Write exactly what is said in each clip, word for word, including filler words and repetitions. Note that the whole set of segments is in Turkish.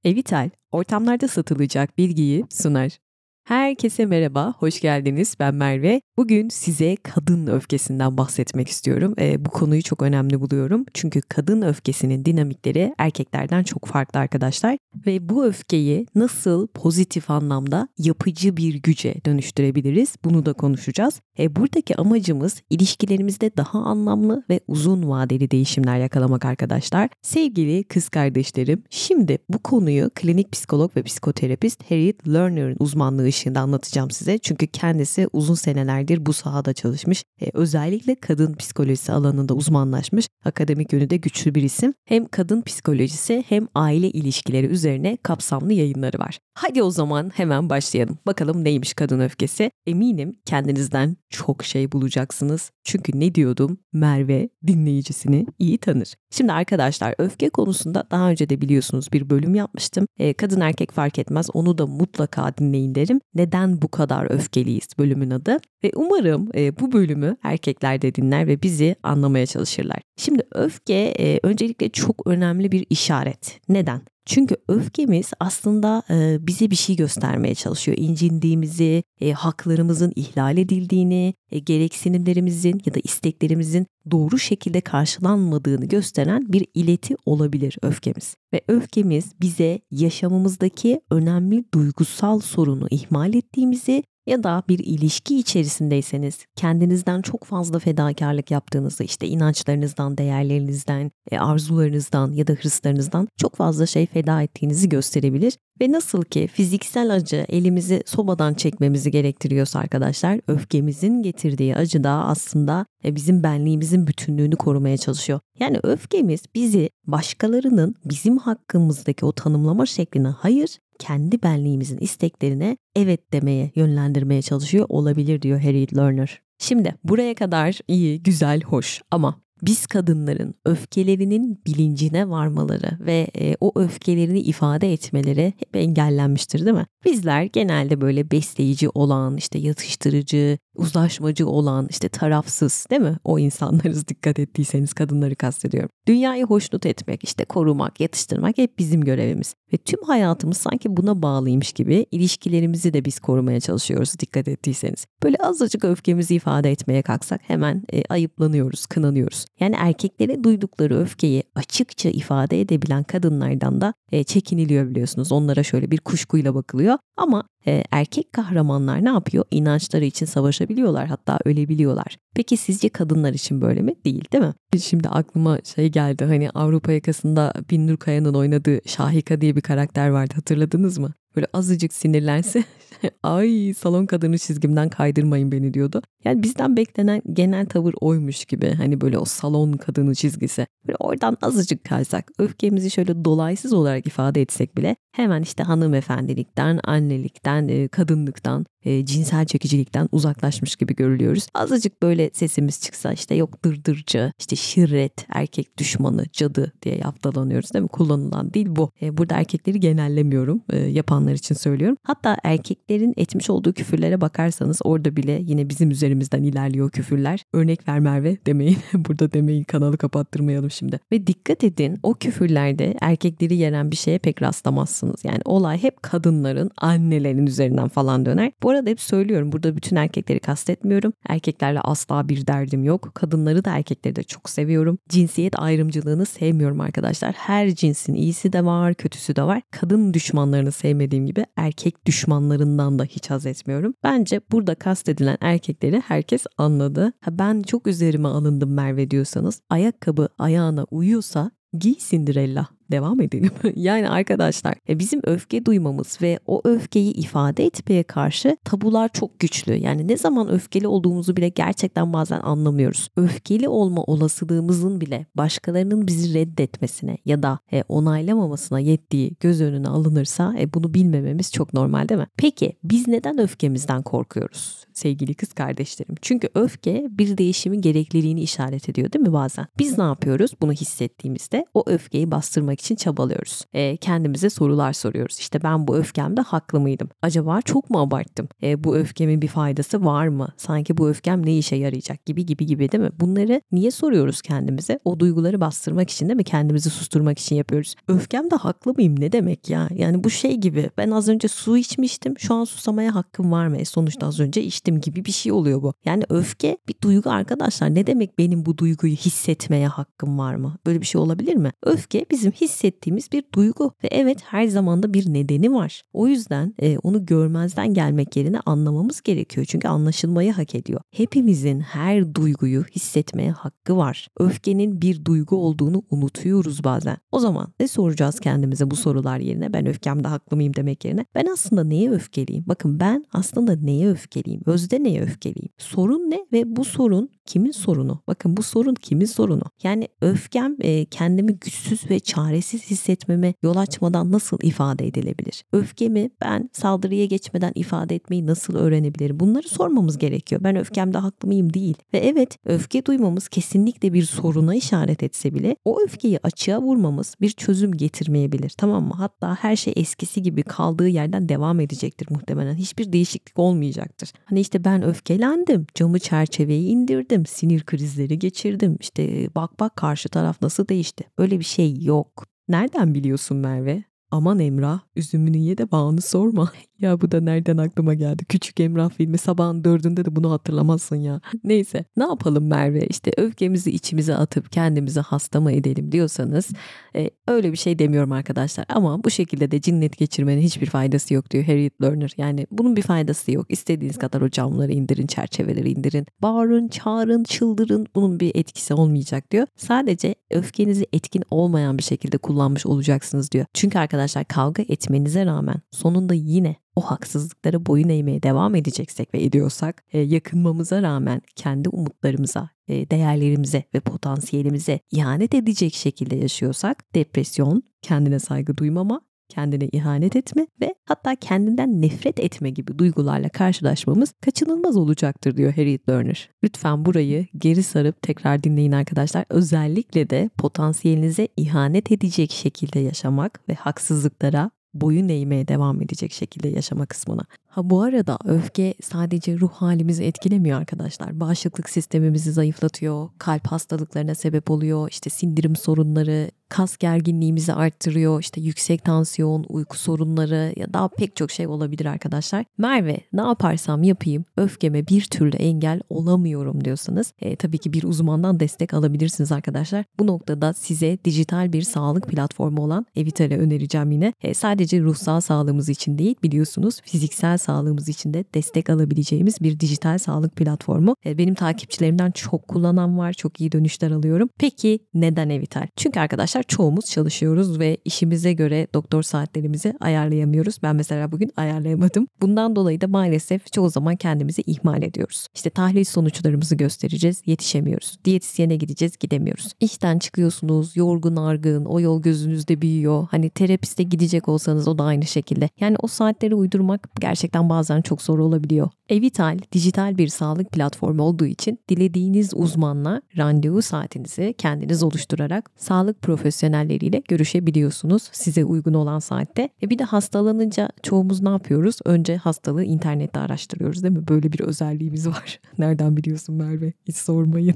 Evital, ortamlarda satılacak bilgiyi sunar. Herkese merhaba, hoş geldiniz. Ben Merve. Bugün size kadın öfkesinden bahsetmek istiyorum. E, bu konuyu çok önemli buluyorum. Çünkü kadın öfkesinin dinamikleri erkeklerden çok farklı arkadaşlar. Ve bu öfkeyi nasıl pozitif anlamda yapıcı bir güce dönüştürebiliriz? Bunu da konuşacağız. E, buradaki amacımız ilişkilerimizde daha anlamlı ve uzun vadeli değişimler yakalamak arkadaşlar. Sevgili kız kardeşlerim, şimdi bu konuyu klinik psikolog ve psikoterapist Harriet Lerner'ın uzmanlığı ışığında anlatacağım size. Çünkü kendisi uzun senelerdir bu sahada çalışmış. E, özellikle kadın psikolojisi alanında uzmanlaşmış. Akademik yönü de güçlü bir isim. Hem kadın psikolojisi hem aile ilişkileri üzerine kapsamlı yayınları var. Hadi o zaman hemen başlayalım. Bakalım neymiş kadın öfkesi? Eminim kendinizden çok şey bulacaksınız. Çünkü ne diyordum? Merve dinleyicisini iyi tanır. Şimdi arkadaşlar, öfke konusunda daha önce de biliyorsunuz bir bölüm yapmıştım. E, kadın erkek fark etmez, onu da mutlaka dinleyin derim. Neden bu kadar öfkeliyiz bölümün adı. Ve umarım e, bu bölümü erkekler de dinler ve bizi anlamaya çalışırlar. Şimdi öfke e, öncelikle çok önemli bir işaret. Neden? Çünkü öfkemiz aslında e, bize bir şey göstermeye çalışıyor. İncindiğimizi, e, haklarımızın ihlal edildiğini, e, gereksinimlerimizin ya da isteklerimizin doğru şekilde karşılanmadığını gösteren bir ileti olabilir öfkemiz. Ve öfkemiz bize yaşamımızdaki önemli duygusal sorunu ihmal ettiğimizi ya da bir ilişki içerisindeyseniz kendinizden çok fazla fedakarlık yaptığınızda, işte inançlarınızdan, değerlerinizden, arzularınızdan ya da hırslarınızdan çok fazla şey feda ettiğinizi gösterebilir. Ve nasıl ki fiziksel acı elimizi sobadan çekmemizi gerektiriyorsa arkadaşlar, öfkemizin getirdiği acı da aslında bizim benliğimizin bütünlüğünü korumaya çalışıyor. Yani öfkemiz bizi başkalarının bizim hakkımızdaki o tanımlama şekline hayır, kendi benliğimizin isteklerine evet demeye yönlendirmeye çalışıyor olabilir diyor Harriet Lerner. Şimdi buraya kadar iyi, güzel, hoş ama biz kadınların öfkelerinin bilincine varmaları ve e, o öfkelerini ifade etmeleri hep engellenmiştir, değil mi? Bizler genelde böyle besleyici olan, işte yatıştırıcı, uzlaşmacı olan, işte tarafsız, değil mi? O insanlarız, dikkat ettiyseniz kadınları kastediyorum. Dünyayı hoşnut etmek, işte korumak, yatıştırmak hep bizim görevimiz. Ve tüm hayatımız sanki buna bağlıymış gibi ilişkilerimizi de biz korumaya çalışıyoruz, dikkat ettiyseniz. Böyle azıcık öfkemizi ifade etmeye kalksak hemen e, ayıplanıyoruz, kınanıyoruz. Yani erkeklere duydukları öfkeyi açıkça ifade edebilen kadınlardan da e, çekiniliyor biliyorsunuz. Onlara şöyle bir kuşkuyla bakılıyor. Ama e, erkek kahramanlar ne yapıyor? İnançları için savaşabiliyorlar, hatta ölebiliyorlar. Peki sizce kadınlar için böyle mi? Değil, değil mi? Şimdi aklıma şey geldi, hani Avrupa Yakası'nda Binnur Kaya'nın oynadığı Şahika diye bir karakter vardı, hatırladınız mı? Böyle azıcık sinirlense ay salon kadını çizgimden kaydırmayın beni diyordu. Yani bizden beklenen genel tavır oymuş gibi, hani böyle o salon kadını çizgisi. Böyle oradan azıcık kaysak, öfkemizi şöyle dolaysız olarak ifade etsek bile hemen işte hanımefendilikten, annelikten, kadınlıktan, e, cinsel çekicilikten uzaklaşmış gibi görülüyoruz. Azıcık böyle sesimiz çıksa işte yok dırdırcı, işte şirret, erkek düşmanı, cadı diye yaftalanıyoruz, değil mi? Kullanılan dil bu. E, burada erkekleri genellemiyorum. E, yapanlar için söylüyorum. Hatta erkeklerin etmiş olduğu küfürlere bakarsanız orada bile yine bizim üzerimizden ilerliyor küfürler. Örnek ver Merve demeyin. Burada demeyin, kanalı kapattırmayalım şimdi. Ve dikkat edin, o küfürlerde erkekleri yeren bir şeye pek rastlamazsınız. Yani olay hep kadınların, annelerin üzerinden falan döner. Bu arada hep söylüyorum, burada bütün erkekleri kastetmiyorum. Erkeklerle asla bir derdim yok. Kadınları da erkekleri de çok seviyorum. Cinsiyet ayrımcılığını sevmiyorum arkadaşlar. Her cinsin iyisi de var, kötüsü de var. Kadın düşmanlarını sevmediğim gibi erkek düşmanlarından da hiç haz etmiyorum. Bence burada kastedilen erkekleri herkes anladı. Ha, ben çok üzerime alındım Merve diyorsanız, ayakkabı ayağına uyuyorsa giy Cinderella. Devam edelim. Yani arkadaşlar bizim öfke duymamız ve o öfkeyi ifade etmeye karşı tabular çok güçlü. Yani ne zaman öfkeli olduğumuzu bile gerçekten bazen anlamıyoruz. Öfkeli olma olasılığımızın bile başkalarının bizi reddetmesine ya da onaylamamasına yettiği göz önüne alınırsa bunu bilmememiz çok normal, değil mi? Peki biz neden öfkemizden korkuyoruz sevgili kız kardeşlerim? Çünkü öfke bir değişimin gerekliliğini işaret ediyor, değil mi bazen? Biz ne yapıyoruz bunu hissettiğimizde? O öfkeyi bastırmak etmek için çabalıyoruz. E, kendimize sorular soruyoruz. İşte ben bu öfkemde haklı mıydım? Acaba çok mu abarttım? E, bu öfkemin bir faydası var mı? Sanki bu öfkem ne işe yarayacak gibi gibi gibi değil mi? Bunları niye soruyoruz kendimize? O duyguları bastırmak için değil mi? Kendimizi susturmak için yapıyoruz. Öfkemde haklı mıyım ne demek ya? Yani bu şey gibi, ben az önce su içmiştim, şu an susamaya hakkım var mı? E sonuçta az önce içtim gibi bir şey oluyor bu. Yani öfke bir duygu arkadaşlar. Ne demek benim bu duyguyu hissetmeye hakkım var mı? Böyle bir şey olabilir mi? Öfke bizim hissettiğimiz bir duygu ve evet, her zaman da bir nedeni var. O yüzden e, onu görmezden gelmek yerine anlamamız gerekiyor. Çünkü anlaşılmayı hak ediyor. Hepimizin her duyguyu hissetmeye hakkı var. Öfkenin bir duygu olduğunu unutuyoruz bazen. O zaman ne soracağız kendimize bu sorular yerine? Ben öfkemde haklı mıyım demek yerine ben aslında neye öfkeliyim? Bakın, ben aslında neye öfkeliyim? Özde neye öfkeliyim? Sorun ne ve bu sorun kimin sorunu? Bakın, bu sorun kimin sorunu? Yani öfkem e, kendimi güçsüz ve çaresiz hissetmeme yol açmadan nasıl ifade edilebilir? Öfkemi ben saldırıya geçmeden ifade etmeyi nasıl öğrenebilirim? Bunları sormamız gerekiyor. Ben öfkemde haklı mıyım değil. Ve evet, öfke duymamız kesinlikle bir soruna işaret etse bile o öfkeyi açığa vurmamız bir çözüm getirmeyebilir. Tamam mı? Hatta her şey eskisi gibi kaldığı yerden devam edecektir muhtemelen. Hiçbir değişiklik olmayacaktır. Hani işte ben öfkelendim, camı çerçeveyi indirdim, sinir krizleri geçirdim. İşte bak bak karşı taraf nasıl değişti. Öyle bir şey yok. Nereden biliyorsun Merve? Aman Emrah, üzümünü ye de bağını sorma. Ya bu da nereden aklıma geldi? Küçük Emrah filmi, sabahın dördünde de bunu hatırlamazsın ya. Neyse, ne yapalım Merve? İşte öfkemizi içimize atıp kendimizi hasta mı edelim diyorsanız e, öyle bir şey demiyorum arkadaşlar. Ama bu şekilde de cinnet geçirmenin hiçbir faydası yok diyor Harriet Lerner. Yani bunun bir faydası yok. İstediğiniz kadar o camları indirin, çerçeveleri indirin. Bağırın, çağırın, çıldırın. Bunun bir etkisi olmayacak diyor. Sadece öfkenizi etkin olmayan bir şekilde kullanmış olacaksınız diyor. Çünkü arkadaşlar, kavga etmenize rağmen sonunda yine o haksızlıklara boyun eğmeye devam edeceksek ve ediyorsak, e, yakınmamıza rağmen kendi umutlarımıza, e, değerlerimize ve potansiyelimize ihanet edecek şekilde yaşıyorsak, depresyon, kendine saygı duymama, kendine ihanet etme ve hatta kendinden nefret etme gibi duygularla karşılaşmamız kaçınılmaz olacaktır diyor Harriet Lerner. Lütfen burayı geri sarıp tekrar dinleyin arkadaşlar. Özellikle de potansiyelinize ihanet edecek şekilde yaşamak ve haksızlıklara boyun eğmeye devam edecek şekilde yaşama kısmına. Ha, bu arada öfke sadece ruh halimizi etkilemiyor arkadaşlar. Bağışıklık sistemimizi zayıflatıyor, kalp hastalıklarına sebep oluyor, işte sindirim sorunları, kas gerginliğimizi arttırıyor, işte yüksek tansiyon, uyku sorunları, ya daha pek çok şey olabilir arkadaşlar. Merve, ne yaparsam yapayım öfkeme bir türlü engel olamıyorum diyorsanız e, tabii ki bir uzmandan destek alabilirsiniz arkadaşlar. Bu noktada size dijital bir sağlık platformu olan Evital'i önereceğim yine. E, sadece ruhsal sağlığımız için değil, biliyorsunuz fiziksel sağlığımız için de destek alabileceğimiz bir dijital sağlık platformu. E, benim takipçilerimden çok kullanan var, çok iyi dönüşler alıyorum. Peki neden Evital? Çünkü arkadaşlar çoğumuz çalışıyoruz ve işimize göre doktor saatlerimizi ayarlayamıyoruz. Ben mesela bugün ayarlayamadım. Bundan dolayı da maalesef çoğu zaman kendimizi ihmal ediyoruz. İşte tahlil sonuçlarımızı göstereceğiz, yetişemiyoruz. Diyetisyene gideceğiz, gidemiyoruz. İşten çıkıyorsunuz, yorgun argın, o yol gözünüzde büyüyor. Hani terapiste gidecek olsanız o da aynı şekilde. Yani o saatleri uydurmak gerçekten bazen çok zor olabiliyor. Evital, dijital bir sağlık platformu olduğu için dilediğiniz uzmanla randevu saatinizi kendiniz oluşturarak sağlık profesyonelleriyle görüşebiliyorsunuz size uygun olan saatte. E bir de hastalanınca çoğumuz ne yapıyoruz? Önce hastalığı internette araştırıyoruz değil mi? Böyle bir özelliğimiz var. Nereden biliyorsun Merve? Hiç sormayın.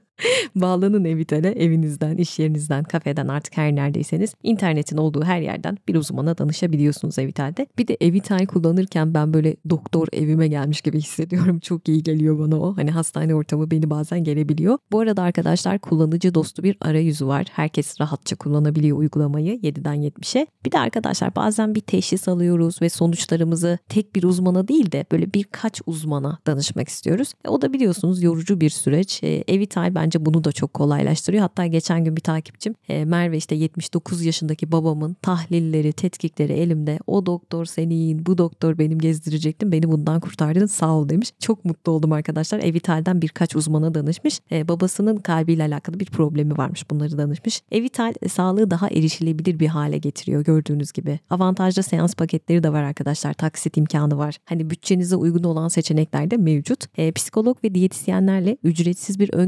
Bağlanın Evital'e, evinizden, iş yerinizden, kafeden, artık her neredeyseniz internetin olduğu her yerden bir uzmana danışabiliyorsunuz Evital'de. Bir de Evital kullanırken ben böyle doktor evime gelmiş gibi hissediyorum. Çok iyi geliyor bana o. Hani hastane ortamı beni bazen gelebiliyor. Bu arada arkadaşlar, kullanıcı dostu bir arayüzü var. Herkes rahatça kullanabiliyor uygulamayı yediden yetmişe. Bir de arkadaşlar, bazen bir teşhis alıyoruz ve sonuçlarımızı tek bir uzmana değil de böyle birkaç uzmana danışmak istiyoruz. E, o da biliyorsunuz yorucu bir süreç. E, Evital bence bunu da çok kolaylaştırıyor. Hatta geçen gün bir takipçim e, Merve, işte yetmiş dokuz yaşındaki babamın tahlilleri, tetkikleri elimde. O doktor senin, bu doktor benim gezdirecektim. Beni bundan kurtardın, sağ ol demiş. Çok mutlu oldum arkadaşlar. Evital'den birkaç uzmana danışmış. E, babasının kalbiyle alakalı bir problemi varmış. Bunları danışmış. Evital e, sağlığı daha erişilebilir bir hale getiriyor gördüğünüz gibi. Avantajlı seans paketleri de var arkadaşlar. Taksit imkanı var. Hani bütçenize uygun olan seçenekler de mevcut. E, psikolog ve diyetisyenlerle ücretsiz bir ön görüşme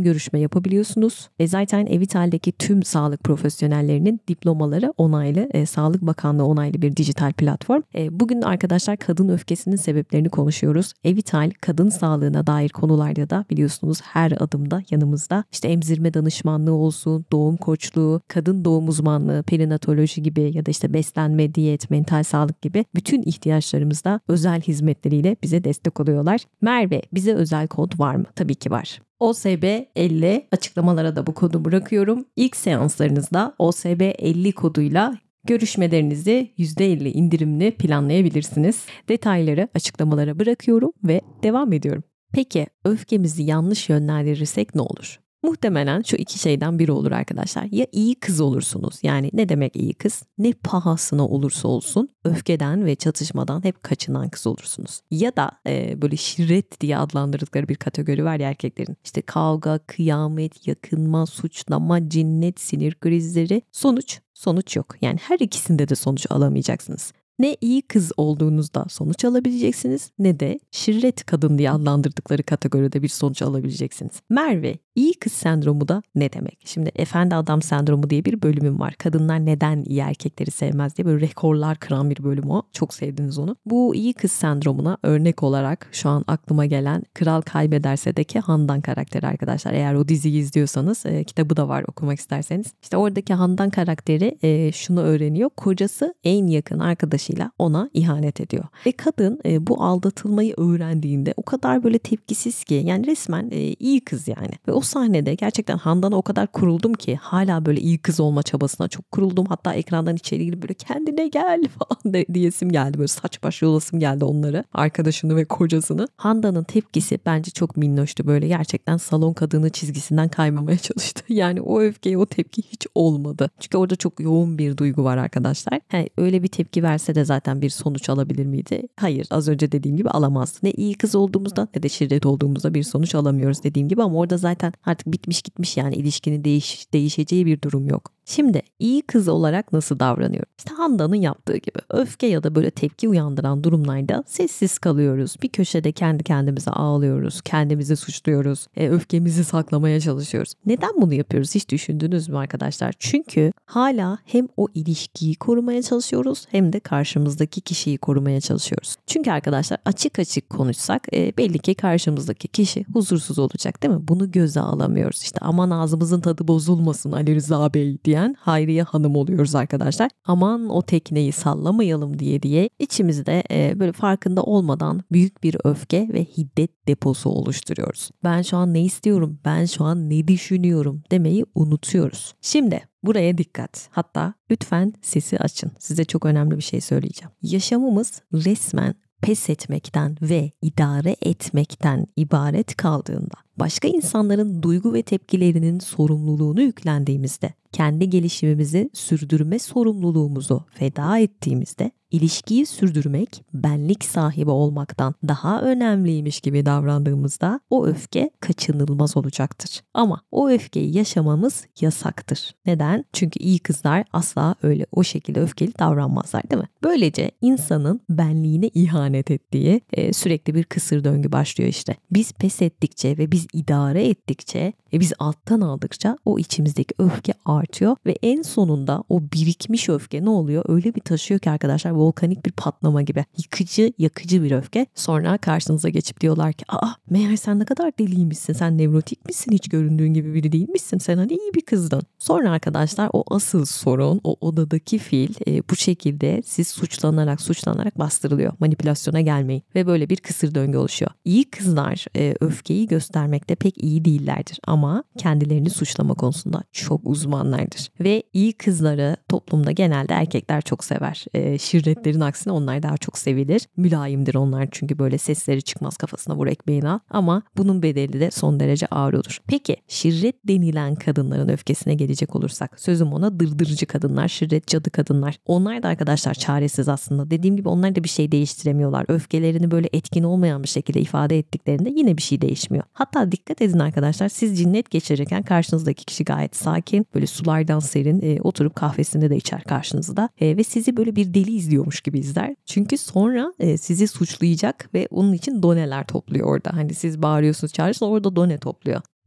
yapabiliyorsunuz. E zaten Evital'deki tüm sağlık profesyonellerinin diplomaları onaylı, e, Sağlık Bakanlığı onaylı bir dijital platform. E, bugün arkadaşlar kadın öfkesinin sebeplerini konuşuyoruz. Evital kadın sağlığına dair konularda da biliyorsunuz her adımda yanımızda. İşte emzirme danışmanlığı olsun, doğum koçluğu, kadın doğum uzmanlığı, perinatoloji gibi ya da işte beslenme, diyet, mental sağlık gibi bütün ihtiyaçlarımızda özel hizmetleriyle bize destek oluyorlar. Merve, bize özel kod var mı? Tabii ki var. O S B elli, açıklamalara da bu kodu bırakıyorum. İlk seanslarınızda O S B elli koduyla görüşmelerinizi yüzde elli indirimli planlayabilirsiniz. Detayları açıklamalara bırakıyorum ve devam ediyorum. Peki öfkemizi yanlış yönlendirirsek ne olur? Muhtemelen şu iki şeyden biri olur arkadaşlar. Ya iyi kız olursunuz. Yani ne demek iyi kız? Ne pahasına olursa olsun öfkeden ve çatışmadan hep kaçınan kız olursunuz. Ya da e, böyle şirret diye adlandırdıkları bir kategori var ya erkeklerin. İşte kavga, kıyamet, yakınma, suçlama, cinnet, sinir krizleri. Sonuç, sonuç yok. Yani her ikisinde de sonuç alamayacaksınız. Ne iyi kız olduğunuzda sonuç alabileceksiniz ne de şirret kadın diye adlandırdıkları kategoride bir sonuç alabileceksiniz. Merve, iyi kız sendromu da ne demek? Şimdi efendi adam sendromu diye bir bölümüm var. Kadınlar neden iyi erkekleri sevmez diye böyle rekorlar kıran bir bölüm o. Çok sevdiniz onu. Bu iyi kız sendromuna örnek olarak şu an aklıma gelen Kral Kaybederse'deki Handan karakteri arkadaşlar. Eğer o diziyi izliyorsanız e, kitabı da var okumak isterseniz. İşte oradaki Handan karakteri e, şunu öğreniyor. Kocası en yakın arkadaşı ona ihanet ediyor. Ve kadın e, bu aldatılmayı öğrendiğinde o kadar böyle tepkisiz ki yani resmen e, iyi kız yani. Ve o sahnede gerçekten Handan'a o kadar kuruldum ki hala böyle iyi kız olma çabasına çok kuruldum. Hatta ekrandan içeri girip böyle kendine gel falan de, diyesim geldi. Böyle saç baş yolasım geldi onları. Arkadaşını ve kocasını. Handan'ın tepkisi bence çok minnoştu. Böyle gerçekten salon kadını çizgisinden kaymamaya çalıştı. Yani o öfkeyi, o tepki hiç olmadı. Çünkü orada çok yoğun bir duygu var arkadaşlar. He, öyle bir tepki verse de zaten bir sonuç alabilir miydi? Hayır. Az önce dediğim gibi alamazdı. Ne iyi kız olduğumuzda ne de şiddet olduğumuzda bir sonuç alamıyoruz dediğim gibi ama orada zaten artık bitmiş gitmiş yani ilişkinin değiş, değişeceği bir durum yok. Şimdi iyi kız olarak nasıl davranıyorum? İşte Handan'ın yaptığı gibi öfke ya da böyle tepki uyandıran durumlarda sessiz kalıyoruz. Bir köşede kendi kendimize ağlıyoruz. Kendimizi suçluyoruz. E, öfkemizi saklamaya çalışıyoruz. Neden bunu yapıyoruz? Hiç düşündünüz mü arkadaşlar? Çünkü hala hem o ilişkiyi korumaya çalışıyoruz hem de karşımızdaki kişiyi korumaya çalışıyoruz. Çünkü arkadaşlar açık açık konuşsak e, belli ki karşımızdaki kişi huzursuz olacak değil mi? Bunu göze alamıyoruz. İşte aman ağzımızın tadı bozulmasın Ali Rıza Bey diye Hayriye Hanım oluyoruz arkadaşlar. Aman o tekneyi sallamayalım diye diye içimizde e, böyle farkında olmadan büyük bir öfke ve hiddet deposu oluşturuyoruz. Ben şu an ne istiyorum, ben şu an ne düşünüyorum demeyi unutuyoruz. Şimdi buraya dikkat. Hatta lütfen sesi açın. Size çok önemli bir şey söyleyeceğim. Yaşamımız resmen pes etmekten ve idare etmekten ibaret kaldığında, başka insanların duygu ve tepkilerinin sorumluluğunu yüklendiğimizde, kendi gelişimimizi sürdürme sorumluluğumuzu feda ettiğimizde, ilişkiyi sürdürmek benlik sahibi olmaktan daha önemliymiş gibi davrandığımızda o öfke kaçınılmaz olacaktır. Ama o öfkeyi yaşamamız yasaktır. Neden? Çünkü iyi kızlar asla öyle o şekilde öfkeli davranmazlar değil mi? Böylece insanın benliğine ihanet ettiği e, sürekli bir kısır döngü başlıyor işte. Biz pes ettikçe ve biz idare ettikçe ve biz alttan aldıkça o içimizdeki öfke artıyor ve en sonunda o birikmiş öfke ne oluyor? Öyle bir taşıyor ki arkadaşlar volkanik bir patlama gibi. Yıkıcı, yakıcı bir öfke. Sonra karşınıza geçip diyorlar ki aa meğer sen ne kadar deliymişsin, sen nevrotik misin, hiç göründüğün gibi biri değilmişsin, sen hani iyi bir kızdın. Sonra arkadaşlar o asıl sorun, o odadaki fil e, bu şekilde siz suçlanarak suçlanarak bastırılıyor. Manipülasyona gelmeyin ve böyle bir kısır döngü oluşuyor. İyi kızlar e, öfkeyi göstermekte pek iyi değillerdir ama kendilerini suçlama konusunda çok uzmanlardır. Ve iyi kızları toplumda genelde erkekler çok sever. E, şirretlerin aksine onlar daha çok sevilir. Mülayimdir onlar çünkü böyle sesleri çıkmaz, kafasına vur ekmeğini al. Ama bunun bedeli de son derece ağır olur. Peki şirret denilen kadınların öfkesine gelecek olursak, sözüm ona dırdırıcı kadınlar, şirret cadı kadınlar. Onlar da arkadaşlar çaresiz aslında. Dediğim gibi onlar da bir şey değiştiremiyorlar. Öfkelerini böyle etkin olmayan bir şekilde ifade ettiklerinde yine bir şey değişmiyor. Hatta dikkat edin arkadaşlar, siz cinnet geçirirken karşınızdaki kişi gayet sakin, böyle sulardan serin e, oturup kahvesini de içer karşınızda e, ve sizi böyle bir deli izliyormuş gibi izler. Çünkü sonra e, sizi suçlayacak ve onun için doneler topluyor orada. Hani siz bağırıyorsunuz, çağırıyorsunuz, orada done topluyor. Peki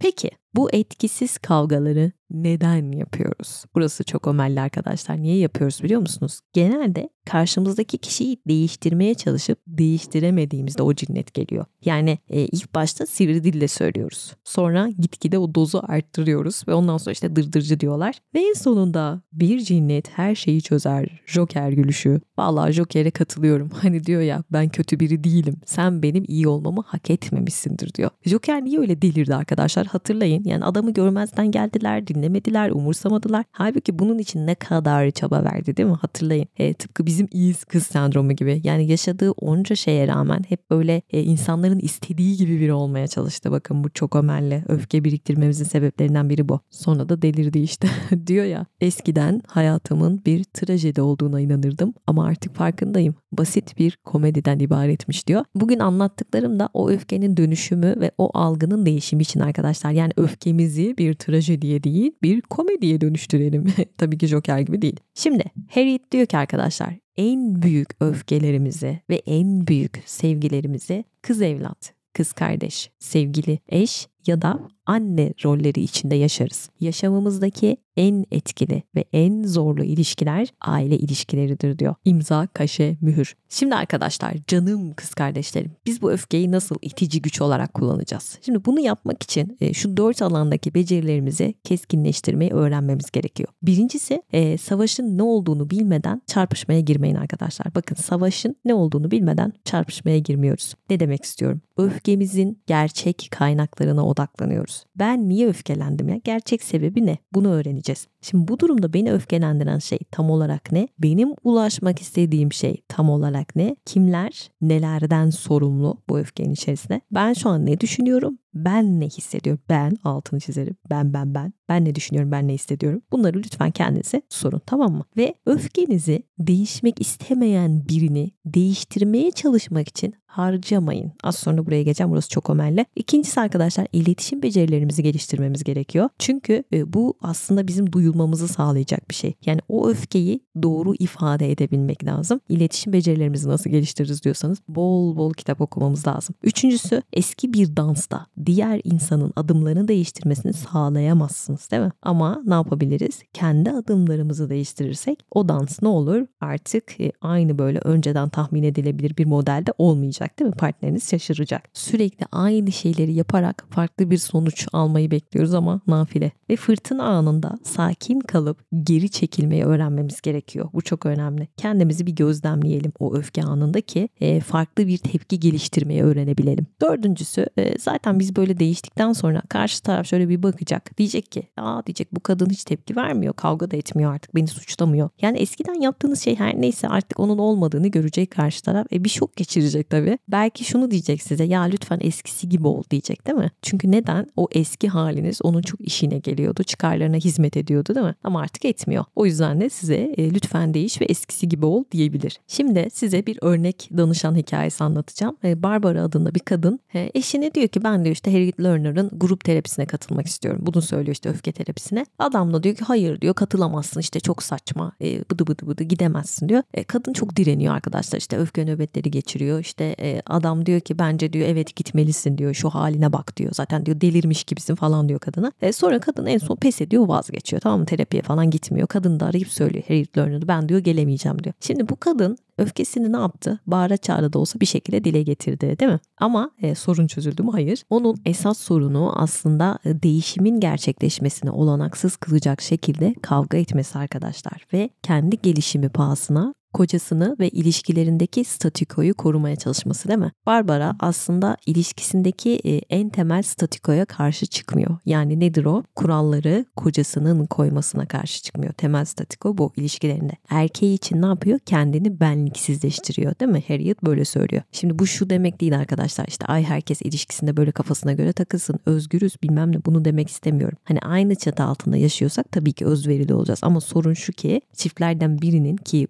Bu etkisiz kavgaları neden yapıyoruz? Burası çok önemli arkadaşlar. Niye yapıyoruz biliyor musunuz? Genelde karşımızdaki kişiyi değiştirmeye çalışıp değiştiremediğimizde o cinnet geliyor. Yani e, ilk başta sivri dille söylüyoruz. Sonra gitgide o dozu arttırıyoruz ve ondan sonra işte dırdırcı diyorlar. Ve en sonunda bir cinnet her şeyi çözer. Joker gülüşü. Vallahi Joker'e katılıyorum. Hani diyor ya, ben kötü biri değilim. Sen benim iyi olmamı hak etmemişsindir diyor. Joker niye öyle delirdi arkadaşlar? Hatırlayın. Yani adamı görmezden geldiler, dinlemediler, umursamadılar. Halbuki bunun için ne kadar çaba verdi değil mi? Hatırlayın. E, tıpkı bizim iyiyiz kız sendromu gibi. Yani yaşadığı onca şeye rağmen hep böyle e, insanların istediği gibi biri olmaya çalıştı. Bakın bu çok önemli. Öfke biriktirmemizin sebeplerinden biri bu. Sonra da delirdi işte. Diyor ya, eskiden hayatımın bir trajedi olduğuna inanırdım ama artık farkındayım. Basit bir komediden ibaretmiş diyor. Bugün anlattıklarım da o öfkenin dönüşümü ve o algının değişimi için arkadaşlar. Yani öfkemizi bir trajediye değil, bir komediye dönüştürelim. Tabii ki Joker gibi değil. Şimdi Harriet diyor ki arkadaşlar, en büyük öfkelerimizi ve en büyük sevgilerimizi kız evlat, kız kardeş, sevgili eş ya da anne rolleri içinde yaşarız. Yaşamımızdaki en etkili ve en zorlu ilişkiler aile ilişkileridir diyor. İmza, kaşe, mühür. Şimdi arkadaşlar, canım kız kardeşlerim, biz bu öfkeyi nasıl itici güç olarak kullanacağız? Şimdi bunu yapmak için e, şu dört alandaki becerilerimizi keskinleştirmeyi öğrenmemiz gerekiyor. Birincisi e, savaşın ne olduğunu bilmeden çarpışmaya girmeyin arkadaşlar. Bakın, savaşın ne olduğunu bilmeden çarpışmaya girmiyoruz. Ne demek istiyorum? Öfkemizin gerçek kaynaklarına odaklanıyoruz. Ben niye öfkelendim ya? Gerçek sebebi ne? Bunu öğreneceğiz. Şimdi bu durumda beni öfkelendiren şey tam olarak ne? Benim ulaşmak istediğim şey tam olarak ne? Kimler nelerden sorumlu bu öfkenin içerisinde? Ben şu an ne düşünüyorum? Ben ne hissediyorum? Ben, altını çizerim. Ben, ben, ben. Ben ne düşünüyorum? Ben ne hissediyorum? Bunları lütfen kendinize sorun, tamam mı? Ve öfkenizi değişmek istemeyen birini değiştirmeye çalışmak için harcamayın. Az sonra buraya geleceğim. Burası çok önemli. İkincisi arkadaşlar, iletişim becerilerimizi geliştirmemiz gerekiyor. Çünkü e, bu aslında bizim duyulmamızı sağlayacak bir şey. Yani o öfkeyi doğru ifade edebilmek lazım. İletişim becerilerimizi nasıl geliştiririz diyorsanız bol bol kitap okumamız lazım. Üçüncüsü, eski bir dansta diğer insanın adımlarını değiştirmesini sağlayamazsınız değil mi? Ama ne yapabiliriz? Kendi adımlarımızı değiştirirsek o dans ne olur? Artık e, aynı böyle önceden tahmin edilebilir bir modelde olmayacak değil mi? Partneriniz şaşıracak. Sürekli aynı şeyleri yaparak farklı bir sonuç almayı bekliyoruz ama nafile. Ve fırtına anında sakin kalıp geri çekilmeyi öğrenmemiz gerekiyor. Bu çok önemli. Kendimizi bir gözlemleyelim o öfke anında ki e, farklı bir tepki geliştirmeyi öğrenebilelim. Dördüncüsü, e, zaten biz böyle değiştikten sonra karşı taraf şöyle bir bakacak. Diyecek ki, aa diyecek, bu kadın hiç tepki vermiyor. Kavga da etmiyor artık. Beni suçlamıyor. Yani eskiden yaptığınız şey her neyse artık onun olmadığını görecek karşı taraf. E bir şok geçirecek tabii. Belki şunu diyecek size, ya lütfen eskisi gibi ol diyecek değil mi? Çünkü neden? O eski haliniz onun çok işine geliyordu. Çıkarlarına hizmet ediyordu değil mi? Ama artık etmiyor. O yüzden de size e, lütfen değiş ve eskisi gibi ol diyebilir. Şimdi size bir örnek danışan hikayesi anlatacağım. E, Barbara adında bir kadın e, eşine diyor ki, ben diyor işte Harriet Lerner'ın grup terapisine katılmak istiyorum. Bunu söylüyor işte, öfke terapisine. Adam da diyor ki, hayır diyor, katılamazsın, işte çok saçma, e, bıdı bıdı bıdı gidemezsin diyor. E, kadın çok direniyor arkadaşlar, işte öfke nöbetleri geçiriyor. İşte e, adam diyor ki, bence diyor evet gitmelisin diyor, şu haline bak diyor, zaten diyor delirmiş gibisin falan diyor kadına. E, sonra kadın en son pes ediyor, vazgeçiyor, tamam mı, terapiye falan gitmiyor. Kadın da arayıp söylüyor Harriet Lerner'ı, ben diyor gelemeyeceğim diyor. Şimdi bu kadın öfkesini ne yaptı? Bağıra çağrı da olsa bir şekilde dile getirdi değil mi? Ama e, sorun çözüldü mü? Hayır. Onun esas sorunu aslında e, değişimin gerçekleşmesine olanaksız kılacak şekilde kavga etmesi arkadaşlar. Ve kendi gelişimi pahasına kocasını ve ilişkilerindeki statükoyu korumaya çalışması değil mi? Barbara aslında ilişkisindeki e, en temel statükoya karşı çıkmıyor. Yani nedir o? Kuralları kocasının koymasına karşı çıkmıyor. Temel statüko bu ilişkilerinde. Erkeği için ne yapıyor? Kendini benliksizleştiriyor değil mi? Harriet böyle söylüyor. Şimdi bu şu demek değil arkadaşlar, işte ay herkes ilişkisinde böyle kafasına göre takılsın, özgürüz bilmem ne, bunu demek istemiyorum. Hani aynı çatı altında yaşıyorsak tabii ki özverili olacağız ama sorun şu ki çiftlerden birinin, ki bu genel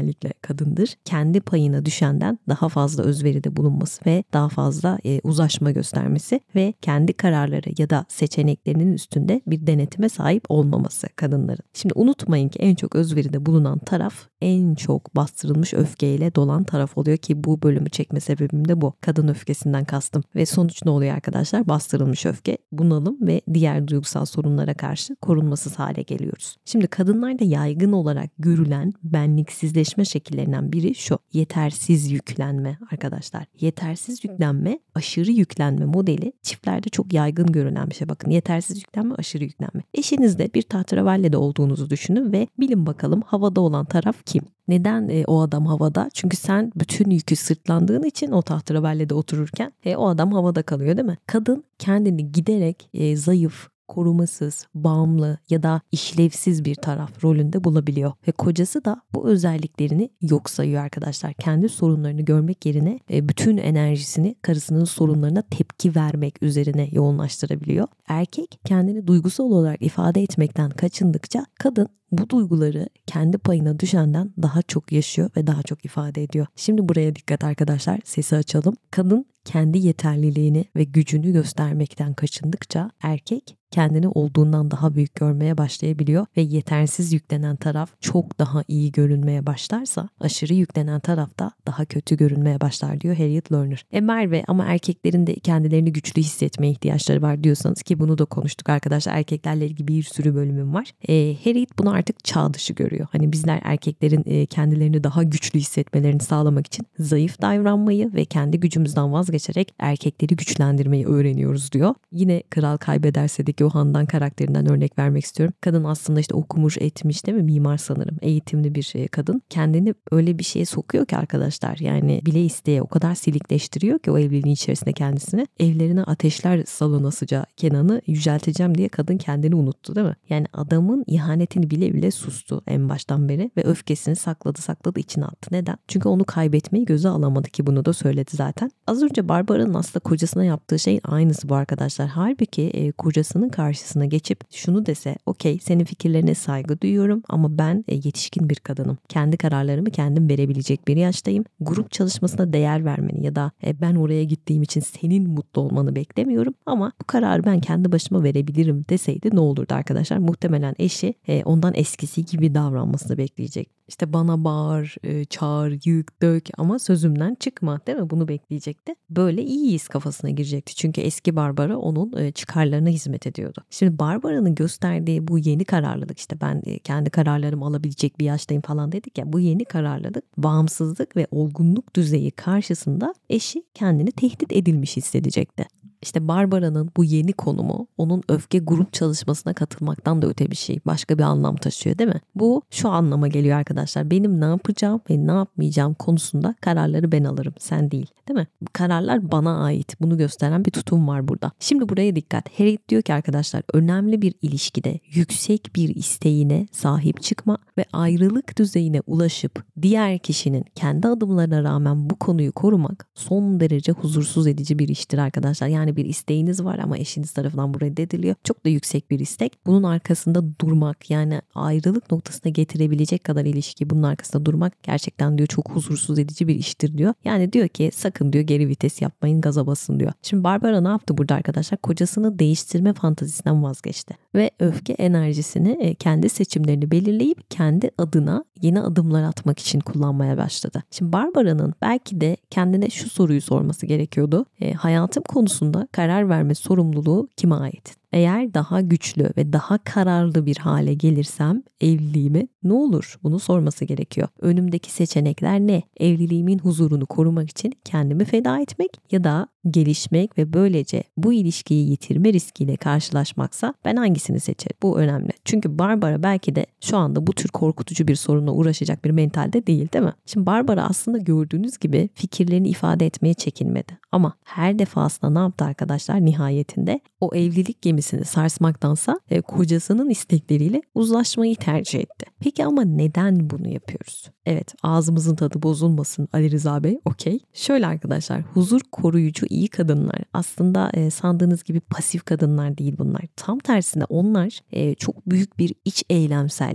genellikle kadındır. Kendi payına düşenden daha fazla özveride bulunması ve daha fazla e, uzlaşma göstermesi ve kendi kararları ya da seçeneklerinin üstünde bir denetime sahip olmaması kadınların. Şimdi unutmayın ki en çok özveride bulunan taraf en çok bastırılmış öfkeyle dolan taraf oluyor ki bu bölümü çekme sebebim de bu. Kadın öfkesinden kastım. Ve sonuç ne oluyor arkadaşlar? Bastırılmış öfke, bunalım ve diğer duygusal sorunlara karşı korunmasız hale geliyoruz. Şimdi kadınlarda yaygın olarak görülen benliksizleşme şekillerinden biri şu: yetersiz yüklenme arkadaşlar. Yetersiz yüklenme, aşırı yüklenme modeli çiftlerde çok yaygın görülen bir şey. Bakın, yetersiz yüklenme, aşırı yüklenme. Eşinizde bir tahterevallede olduğunuzu düşünün ve bilin bakalım havada olan taraf kim? Neden e, o adam havada? Çünkü sen bütün yükü sırtlandığın için o tahterevallede otururken e, o adam havada kalıyor, değil mi? Kadın kendini giderek e, zayıf, korumasız, bağımlı ya da işlevsiz bir taraf rolünde bulabiliyor. Ve kocası da bu özelliklerini yok sayıyor arkadaşlar. Kendi sorunlarını görmek yerine e, bütün enerjisini karısının sorunlarına tepki vermek üzerine yoğunlaştırabiliyor. Erkek kendini duygusal olarak ifade etmekten kaçındıkça kadın bu duyguları kendi payına düşenden daha çok yaşıyor ve daha çok ifade ediyor. Şimdi buraya dikkat arkadaşlar, sesi açalım. Kadın kendi yeterliliğini ve gücünü göstermekten kaçındıkça erkek kendini olduğundan daha büyük görmeye başlayabiliyor ve yetersiz yüklenen taraf çok daha iyi görünmeye başlarsa aşırı yüklenen taraf da daha kötü görünmeye başlar diyor Harriet Lerner. E Merve, ama erkeklerin de kendilerini güçlü hissetmeye ihtiyaçları var diyorsanız, ki bunu da konuştuk arkadaşlar, erkeklerle ilgili bir sürü bölümüm var. E, Harriet bunu artık çağ dışı görüyor. Hani bizler erkeklerin e, kendilerini daha güçlü hissetmelerini sağlamak için zayıf davranmayı ve kendi gücümüzden vazgeçerek erkekleri güçlendirmeyi öğreniyoruz diyor. Yine Kral Kaybederse'deki o Handan karakterinden örnek vermek istiyorum. Kadın aslında işte okumuş etmiş, değil mi? Mimar sanırım. Eğitimli bir şey kadın. Kendini öyle bir şeye sokuyor ki arkadaşlar. Yani bile isteye o kadar silikleştiriyor ki o evliliğin içerisinde kendisini. Evlerine ateşler salınasıca Kenan'ı yücelteceğim diye kadın kendini unuttu, değil mi? Yani adamın ihanetini bile bile sustu en baştan beri ve öfkesini sakladı sakladı içine attı. Neden? Çünkü onu kaybetmeyi göze alamadı, ki bunu da söyledi zaten. Az önce Barbara'nın aslında kocasına yaptığı şeyin aynısı bu arkadaşlar. Halbuki e, kocasının karşısına geçip şunu dese, okey, senin fikirlerine saygı duyuyorum ama ben e, yetişkin bir kadınım. Kendi kararlarımı kendim verebilecek bir yaştayım. Grup çalışmasına değer vermeni ya da e, ben oraya gittiğim için senin mutlu olmanı beklemiyorum ama bu kararı ben kendi başıma verebilirim deseydi ne olurdu arkadaşlar? Muhtemelen eşi e, ondan eskisi gibi davranmasını bekleyecek. İşte bana bağır, e, çağır, yık, dök ama sözümden çıkma, değil mi? Bunu bekleyecekti. Böyle iyiyiz kafasına girecekti. Çünkü eski Barbara onun e, çıkarlarına hizmet ediyordu. Şimdi Barbara'nın gösterdiği bu yeni kararlılık, işte ben e, kendi kararlarımı alabilecek bir yaştayım falan dedik ya, bu yeni kararlılık, bağımsızlık ve olgunluk düzeyi karşısında eşi kendini tehdit edilmiş hissedecekti. İşte Barbara'nın bu yeni konumu onun öfke grup çalışmasına katılmaktan da öte bir şey. Başka bir anlam taşıyor, değil mi? Bu şu anlama geliyor arkadaşlar. Benim ne yapacağım ve ne yapmayacağım konusunda kararları ben alırım, sen değil. Değil mi? Bu kararlar bana ait. Bunu gösteren bir tutum var burada. Şimdi buraya dikkat. Harriet diyor ki arkadaşlar, önemli bir ilişkide yüksek bir isteğine sahip çıkma ve ayrılık düzeyine ulaşıp diğer kişinin kendi adımlarına rağmen bu konuyu korumak son derece huzursuz edici bir iştir arkadaşlar. Yani bir isteğiniz var ama eşiniz tarafından bu reddediliyor. Çok da yüksek bir istek. Bunun arkasında durmak, yani ayrılık noktasına getirebilecek kadar ilişki, bunun arkasında durmak gerçekten diyor çok huzursuz edici bir iştir diyor. Yani diyor ki sakın diyor geri vites yapmayın, gaza basın diyor. Şimdi Barbara ne yaptı burada arkadaşlar? Kocasını değiştirme fantazisinden vazgeçti. Ve öfke enerjisini kendi seçimlerini belirleyip kendi adına yeni adımlar atmak için kullanmaya başladı. Şimdi Barbara'nın belki de kendine şu soruyu sorması gerekiyordu. E, hayatım konusunda karar verme sorumluluğu kime ait? Eğer daha güçlü ve daha kararlı bir hale gelirsem evliliğime ne olur? Bunu sorması gerekiyor. Önümdeki seçenekler ne? Evliliğimin huzurunu korumak için kendimi feda etmek ya da gelişmek ve böylece bu ilişkiyi yitirme riskiyle karşılaşmaksa ben hangisini seçerim? Bu önemli. Çünkü Barbara belki de şu anda bu tür korkutucu bir sorunla uğraşacak bir mentalde değil, değil mi? Şimdi Barbara aslında gördüğünüz gibi fikirlerini ifade etmeye çekinmedi. Ama her defasında ne yaptı arkadaşlar? Nihayetinde o evlilik gemisini sarsmaktansa e, kocasının istekleriyle uzlaşmayı tercih etti. Peki ama neden bunu yapıyoruz? Evet, ağzımızın tadı bozulmasın Ali Rıza Bey, okey. Şöyle arkadaşlar, huzur koruyucu iyi kadınlar aslında e, sandığınız gibi pasif kadınlar değil bunlar. Tam tersine onlar e, çok büyük bir iç eylemsellik,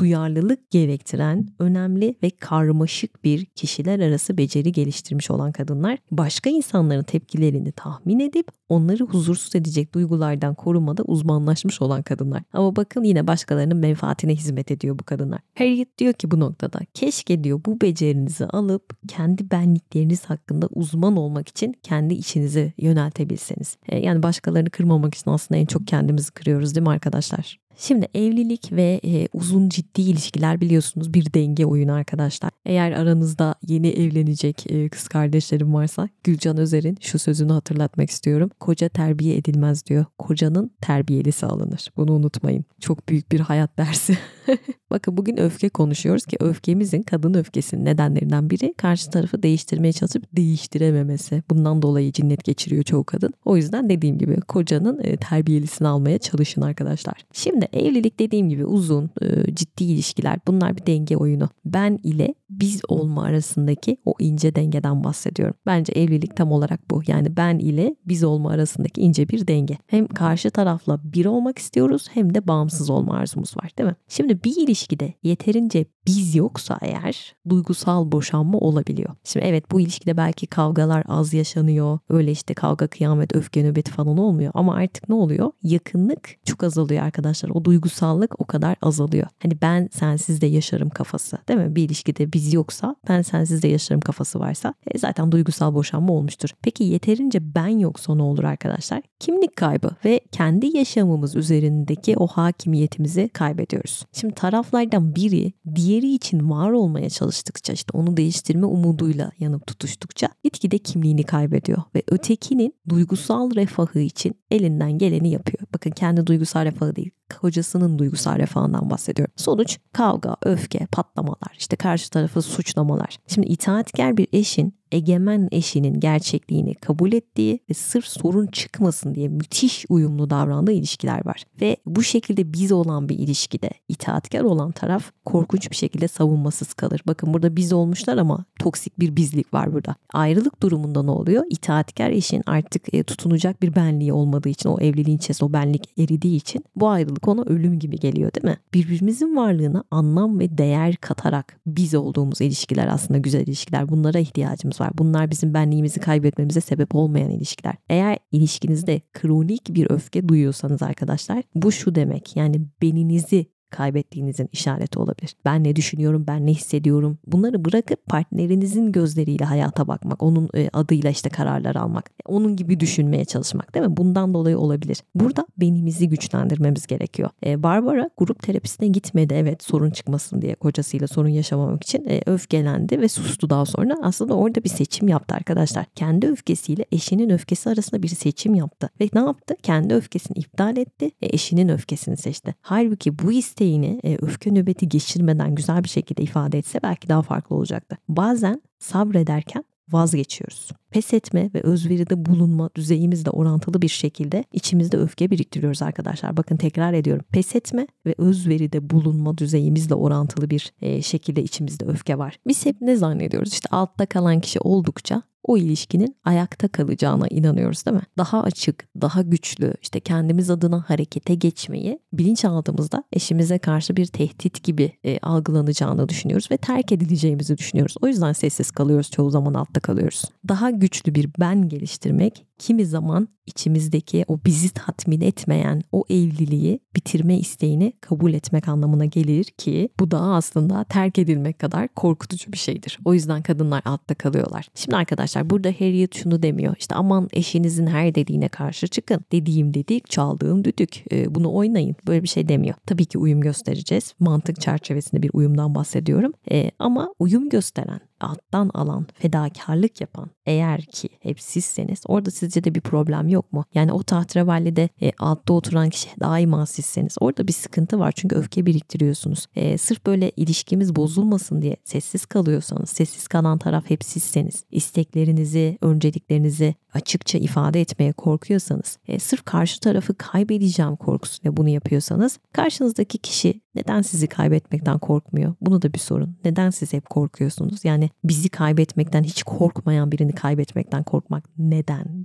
duyarlılık gerektiren önemli ve karmaşık bir kişiler arası beceri geliştirmiş olan kadınlar, başka insanların tepkilerini tahmin edip onları huzursuz edecek duygulardan korumada uzmanlaşmış olan kadınlar. Ama bakın yine başkalarının menfaatine hizmet ediyor bu kadınlar. Harriet diyor ki bu noktada, keşke diyor bu becerinizi alıp kendi benlikleriniz hakkında uzman olmak için kendi içinizi yöneltebilseniz. E, yani başkalarını kırmamak için aslında en çok kendimizi kırıyoruz değil mi arkadaşlar? Şimdi evlilik ve e, uzun ciddi ilişkiler biliyorsunuz bir denge oyunu arkadaşlar. Eğer aranızda yeni evlenecek e, kız kardeşlerim varsa Gülcan Özer'in şu sözünü hatırlatmak istiyorum. Koca terbiye edilmez diyor. Kocanın terbiyelisi alınır. Bunu unutmayın. Çok büyük bir hayat dersi. Bakın bugün öfke konuşuyoruz ki öfkemizin, kadın öfkesinin nedenlerinden biri karşı tarafı değiştirmeye çalışıp değiştirememesi. Bundan dolayı cinnet geçiriyor çoğu kadın. O yüzden dediğim gibi kocanın e, terbiyelisini almaya çalışın arkadaşlar. Şimdi evlilik dediğim gibi uzun, e, ciddi ilişkiler, bunlar bir denge oyunu. Ben ile biz olma arasındaki o ince dengeden bahsediyorum. Bence evlilik tam olarak bu. Yani ben ile biz olma arasındaki ince bir denge. Hem karşı tarafla bir olmak istiyoruz hem de bağımsız olma arzumuz var değil mi? Şimdi bir ilişkide yeterince biz yoksa eğer duygusal boşanma olabiliyor. Şimdi evet bu ilişkide belki kavgalar az yaşanıyor. Öyle işte kavga, kıyamet, öfke nöbeti falan olmuyor. Ama artık ne oluyor? Yakınlık çok azalıyor arkadaşlar. O duygusallık o kadar azalıyor. Hani ben sensiz de yaşarım kafası değil mi? Bir ilişkide biz yoksa, ben sensiz de yaşarım kafası varsa e, zaten duygusal boşanma olmuştur. Peki yeterince ben yoksa ne olur arkadaşlar? Kimlik kaybı ve kendi yaşamımız üzerindeki o hakimiyetimizi kaybediyoruz. Şimdi taraflardan biri diğeri için var olmaya çalıştıkça, işte onu değiştirme umuduyla yanıp tutuştukça gitgide kimliğini kaybediyor ve ötekinin duygusal refahı için elinden geleni yapıyor. Bakın kendi duygusal refahı değil, kocasının duygusal refahından bahsediyorum. Sonuç kavga, öfke, patlamalar, işte karşı tarafı suçlamalar. Şimdi itaatkar bir eşin egemen eşinin gerçekliğini kabul ettiği ve sırf sorun çıkmasın diye müthiş uyumlu davrandığı ilişkiler var. Ve bu şekilde biz olan bir ilişkide itaatkar olan taraf korkunç bir şekilde savunmasız kalır. Bakın burada biz olmuşlar ama toksik bir bizlik var burada. Ayrılık durumunda ne oluyor? İtaatkar eşin artık e, tutunacak bir benliği olmadığı için, o evliliğin içerisinde o benlik eridiği için bu ayrılık ona ölüm gibi geliyor değil mi? Birbirimizin varlığına anlam ve değer katarak biz olduğumuz ilişkiler aslında güzel ilişkiler. Bunlara ihtiyacımız var. Bunlar bizim benliğimizi kaybetmemize sebep olmayan ilişkiler. Eğer ilişkinizde kronik bir öfke duyuyorsanız arkadaşlar, bu şu demek, yani beninizi kaybettiğinizin işareti olabilir. Ben ne düşünüyorum, ben ne hissediyorum? Bunları bırakıp partnerinizin gözleriyle hayata bakmak, onun adıyla işte kararlar almak, onun gibi düşünmeye çalışmak değil mi? Bundan dolayı olabilir. Burada benimizi güçlendirmemiz gerekiyor. Ee, Barbara grup terapisine gitmedi, evet, sorun çıkmasın diye, kocasıyla sorun yaşamamak için e, öfkelendi ve sustu daha sonra. Aslında orada bir seçim yaptı arkadaşlar. Kendi öfkesiyle eşinin öfkesi arasında bir seçim yaptı. Ve ne yaptı? Kendi öfkesini iptal etti ve eşinin öfkesini seçti. Halbuki bu isteği isteğini e, öfke nöbeti geçirmeden güzel bir şekilde ifade etse belki daha farklı olacaktı. Bazen sabrederken vazgeçiyoruz. Pes etme ve özveride bulunma düzeyimizle orantılı bir şekilde içimizde öfke biriktiriyoruz arkadaşlar. Bakın tekrar ediyorum. Pes etme ve özveride bulunma düzeyimizle orantılı bir e, şekilde içimizde öfke var. Biz hep ne zannediyoruz? İşte altta kalan kişi oldukça o ilişkinin ayakta kalacağına inanıyoruz değil mi? Daha açık, daha güçlü, işte kendimiz adına harekete geçmeyi bilinçaltımızda eşimize karşı bir tehdit gibi e, algılanacağını düşünüyoruz ve terk edileceğimizi düşünüyoruz. O yüzden sessiz kalıyoruz, çoğu zaman altta kalıyoruz. Daha güçlü bir ben geliştirmek kimi zaman içimizdeki o bizi tatmin etmeyen o evliliği bitirme isteğini kabul etmek anlamına gelir ki bu da aslında terk edilmek kadar korkutucu bir şeydir. O yüzden kadınlar altta kalıyorlar. Şimdi arkadaşlar burada Harriet şunu demiyor. İşte aman eşinizin her dediğine karşı çıkın. Dediğim dedik, çaldığım düdük. Ee, bunu oynayın. Böyle bir şey demiyor. Tabii ki uyum göstereceğiz. Mantık çerçevesinde bir uyumdan bahsediyorum. Ee, ama uyum gösteren, alttan alan, fedakarlık yapan eğer ki hep sizseniz orada sizce de bir problem yok mu? Yani o tahtrevallide e, altta oturan kişi daima sizseniz orada bir sıkıntı var çünkü öfke biriktiriyorsunuz. E, sırf böyle ilişkimiz bozulmasın diye sessiz kalıyorsanız, sessiz kalan taraf hep sizseniz, isteklerinizi, önceliklerinizi açıkça ifade etmeye korkuyorsanız, e, sırf karşı tarafı kaybedeceğim korkusuyla bunu yapıyorsanız karşınızdaki kişi neden sizi kaybetmekten korkmuyor? Bunu da bir sorun. Neden siz hep korkuyorsunuz? Yani bizi kaybetmekten hiç korkmayan birini kaybetmekten korkmak neden, değil mi?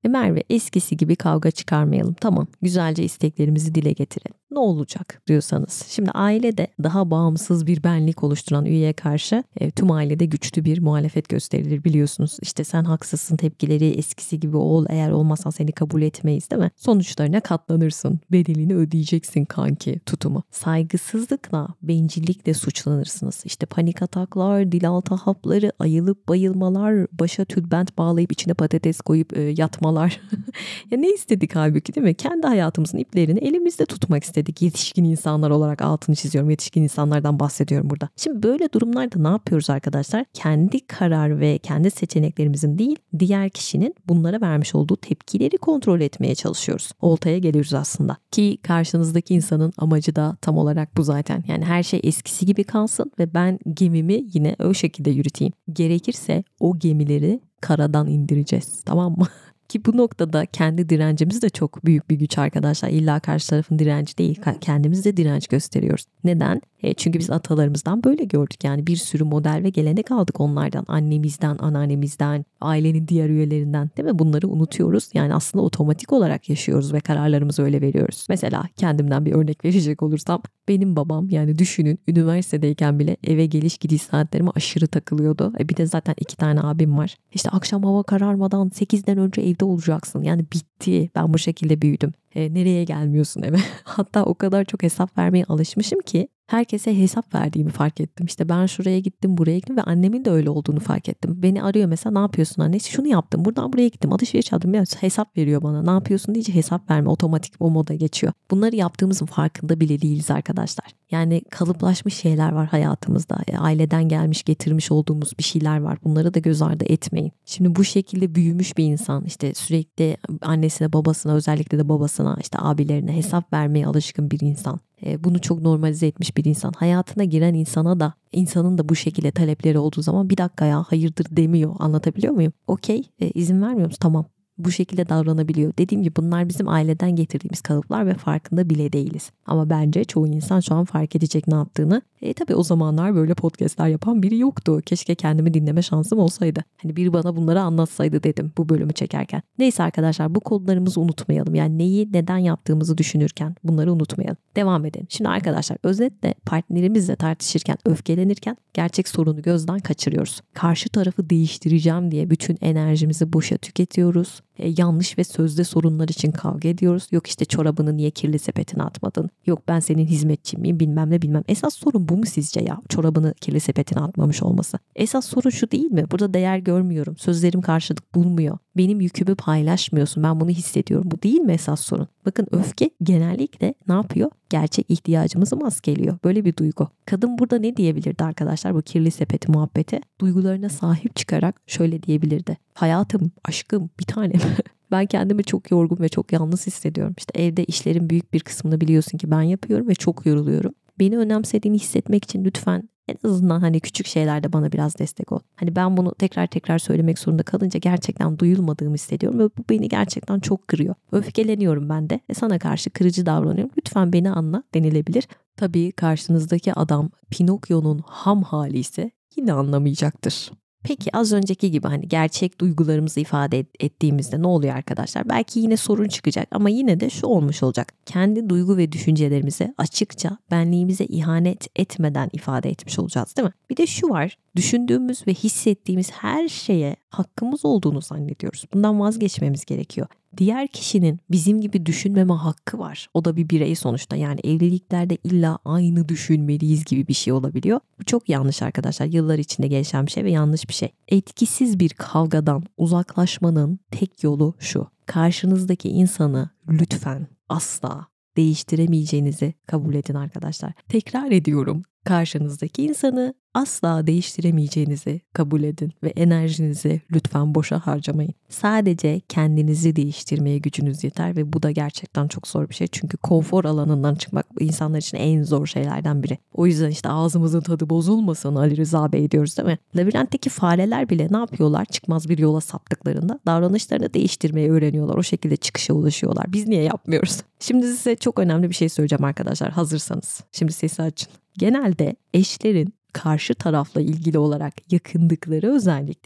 E Merve, eskisi gibi kavga çıkarmayalım. Tamam, güzelce isteklerimizi dile getirelim. Ne olacak diyorsanız. Şimdi ailede daha bağımsız bir benlik oluşturan üyeye karşı e, tüm ailede güçlü bir muhalefet gösterilir biliyorsunuz. İşte sen haksızsın tepkileri, eskisi gibi ol, eğer olmazsan seni kabul etmeyiz, değil mi? Sonuçlarına katlanırsın, bedelini ödeyeceksin kanki tutumu. Saygısızlıkla, bencillikle suçlanırsınız. İşte panik ataklar, dilaltı hapları, ayılıp bayılmalar, başa tülbent bağlayıp içine patates koyup e, yatmalar. Ya ne istedik halbuki, değil mi? Kendi hayatımızın iplerini elimizde tutmak istedik. Yetişkin insanlar olarak altını çiziyorum. Yetişkin insanlardan bahsediyorum burada. Şimdi böyle durumlarda ne yapıyoruz arkadaşlar? Kendi karar ve kendi seçeneklerimizin değil, diğer kişinin bunlara vermiş olduğu tepkileri kontrol etmeye çalışıyoruz. Oltaya geliyoruz aslında. Ki karşınızdaki insanın amacı da tam olarak bu zaten. Yani her şey eskisi gibi kalsın ve ben gemimi yine o şekilde yürüteyim. Gerekirse o gemileri karadan indireceğiz. Tamam mı? Ki bu noktada kendi direncimiz de çok büyük bir güç arkadaşlar. İlla karşı tarafın direnci değil, kendimiz de direnç gösteriyoruz. Neden? E çünkü biz atalarımızdan böyle gördük. Yani bir sürü model ve gelenek aldık onlardan. Annemizden, anneannemizden, ailenin diğer üyelerinden, değil mi? Bunları unutuyoruz. Yani aslında otomatik olarak yaşıyoruz ve kararlarımızı öyle veriyoruz. Mesela kendimden bir örnek verecek olursam, benim babam, yani düşünün, üniversitedeyken bile eve geliş gidiş saatlerime aşırı takılıyordu. E bir de zaten iki tane abim var. İşte akşam hava kararmadan sekizden önce evde olacaksın. Yani bitti. Ben bu şekilde büyüdüm. E, nereye gelmiyorsun eve? Hatta o kadar çok hesap vermeye alışmışım ki herkese hesap verdiğimi fark ettim. İşte ben şuraya gittim, buraya gittim ve annemin de öyle olduğunu fark ettim. Beni arıyor mesela, ne yapıyorsun anne? Şunu yaptım, buradan buraya gittim, alışveriş yaptım. Ya, hesap veriyor bana. Ne yapıyorsun deyince hesap verme otomatik o moda geçiyor. Bunları yaptığımızın farkında bile değiliz arkadaşlar. Yani kalıplaşmış şeyler var hayatımızda. E, aileden gelmiş, getirmiş olduğumuz bir şeyler var. Bunları da göz ardı etmeyin. Şimdi bu şekilde büyümüş bir insan, işte sürekli annesine, babasına, özellikle de babasına, işte abilerine hesap vermeye alışkın bir insan. Bunu çok normalize etmiş bir insan. Hayatına giren insana da, insanın da bu şekilde talepleri olduğu zaman bir dakika ya hayırdır demiyor. Anlatabiliyor muyum? Okey, e, izin vermiyor musun? Tamam. Bu şekilde davranabiliyor. Dediğim gibi bunlar bizim aileden getirdiğimiz kalıplar ve farkında bile değiliz. Ama bence çoğu insan şu an fark edecek ne yaptığını. E tabii o zamanlar böyle podcastler yapan biri yoktu. Keşke kendimi dinleme şansım olsaydı. Hani biri bana bunları anlatsaydı dedim bu bölümü çekerken. Neyse arkadaşlar, bu konularımızı unutmayalım. Yani neyi neden yaptığımızı düşünürken bunları unutmayalım. Devam edelim. Şimdi arkadaşlar, özetle partnerimizle tartışırken, öfkelenirken gerçek sorunu gözden kaçırıyoruz. Karşı tarafı değiştireceğim diye bütün enerjimizi boşa tüketiyoruz. E, yanlış ve sözde sorunlar için kavga ediyoruz. Yok işte çorabını niye kirli sepetine atmadın? Yok ben senin hizmetçin miyim bilmem ne bilmem. Esas sorun bu mu sizce ya? Çorabını kirli sepetine atmamış olması. Esas sorun şu değil mi? Burada değer görmüyorum. Sözlerim karşılık bulmuyor. Benim yükümü paylaşmıyorsun. Ben bunu hissediyorum. Bu değil mi esas sorun? Bakın, öfke genellikle ne yapıyor? Gerçek ihtiyacımızı maskeliyor. Böyle bir duygu. Kadın burada ne diyebilirdi arkadaşlar bu kirli sepeti muhabbeti? Duygularına sahip çıkarak şöyle diyebilirdi. Hayatım, aşkım, bir tanem. Ben kendimi çok yorgun ve çok yalnız hissediyorum. İşte evde işlerin büyük bir kısmını biliyorsun ki ben yapıyorum ve çok yoruluyorum. Beni önemsediğini hissetmek için lütfen en azından hani küçük şeylerde bana biraz destek ol. Hani ben bunu tekrar tekrar söylemek zorunda kalınca gerçekten duyulmadığımı hissediyorum ve bu beni gerçekten çok kırıyor. Öfkeleniyorum ben de ve sana karşı kırıcı davranıyorum. Lütfen beni anla denilebilir. Tabii karşınızdaki adam Pinokyo'nun ham hali ise yine anlamayacaktır. Peki az önceki gibi hani gerçek duygularımızı ifade ettiğimizde ne oluyor arkadaşlar? Belki yine sorun çıkacak ama yine de şu olmuş olacak. Kendi duygu ve düşüncelerimizi açıkça, benliğimize ihanet etmeden ifade etmiş olacağız, değil mi? Bir de şu var. Düşündüğümüz ve hissettiğimiz her şeye hakkımız olduğunu zannediyoruz. Bundan vazgeçmemiz gerekiyor. Diğer kişinin bizim gibi düşünmeme hakkı var. O da bir birey sonuçta. Yani evliliklerde illa aynı düşünmeliyiz gibi bir şey olabiliyor. Bu çok yanlış arkadaşlar. Yıllar içinde gelişen bir şey ve yanlış bir şey. Etkisiz bir kavgadan uzaklaşmanın tek yolu şu. Karşınızdaki insanı lütfen asla değiştiremeyeceğinizi kabul edin arkadaşlar. Tekrar ediyorum. Karşınızdaki insanı asla değiştiremeyeceğinizi kabul edin ve enerjinizi lütfen boşa harcamayın. Sadece kendinizi değiştirmeye gücünüz yeter ve bu da gerçekten çok zor bir şey. Çünkü konfor alanından çıkmak insanlar için en zor şeylerden biri. O yüzden işte ağzımızın tadı bozulmasın Ali Rıza Bey diyoruz, değil mi? Labirentteki fareler bile ne yapıyorlar? Çıkmaz bir yola saptıklarında davranışlarını değiştirmeyi öğreniyorlar. O şekilde çıkışa ulaşıyorlar. Biz niye yapmıyoruz? Şimdi size çok önemli bir şey söyleyeceğim arkadaşlar. Hazırsanız. Şimdi sesi açın. Genelde eşlerin karşı tarafla ilgili olarak yakındıkları özellikleri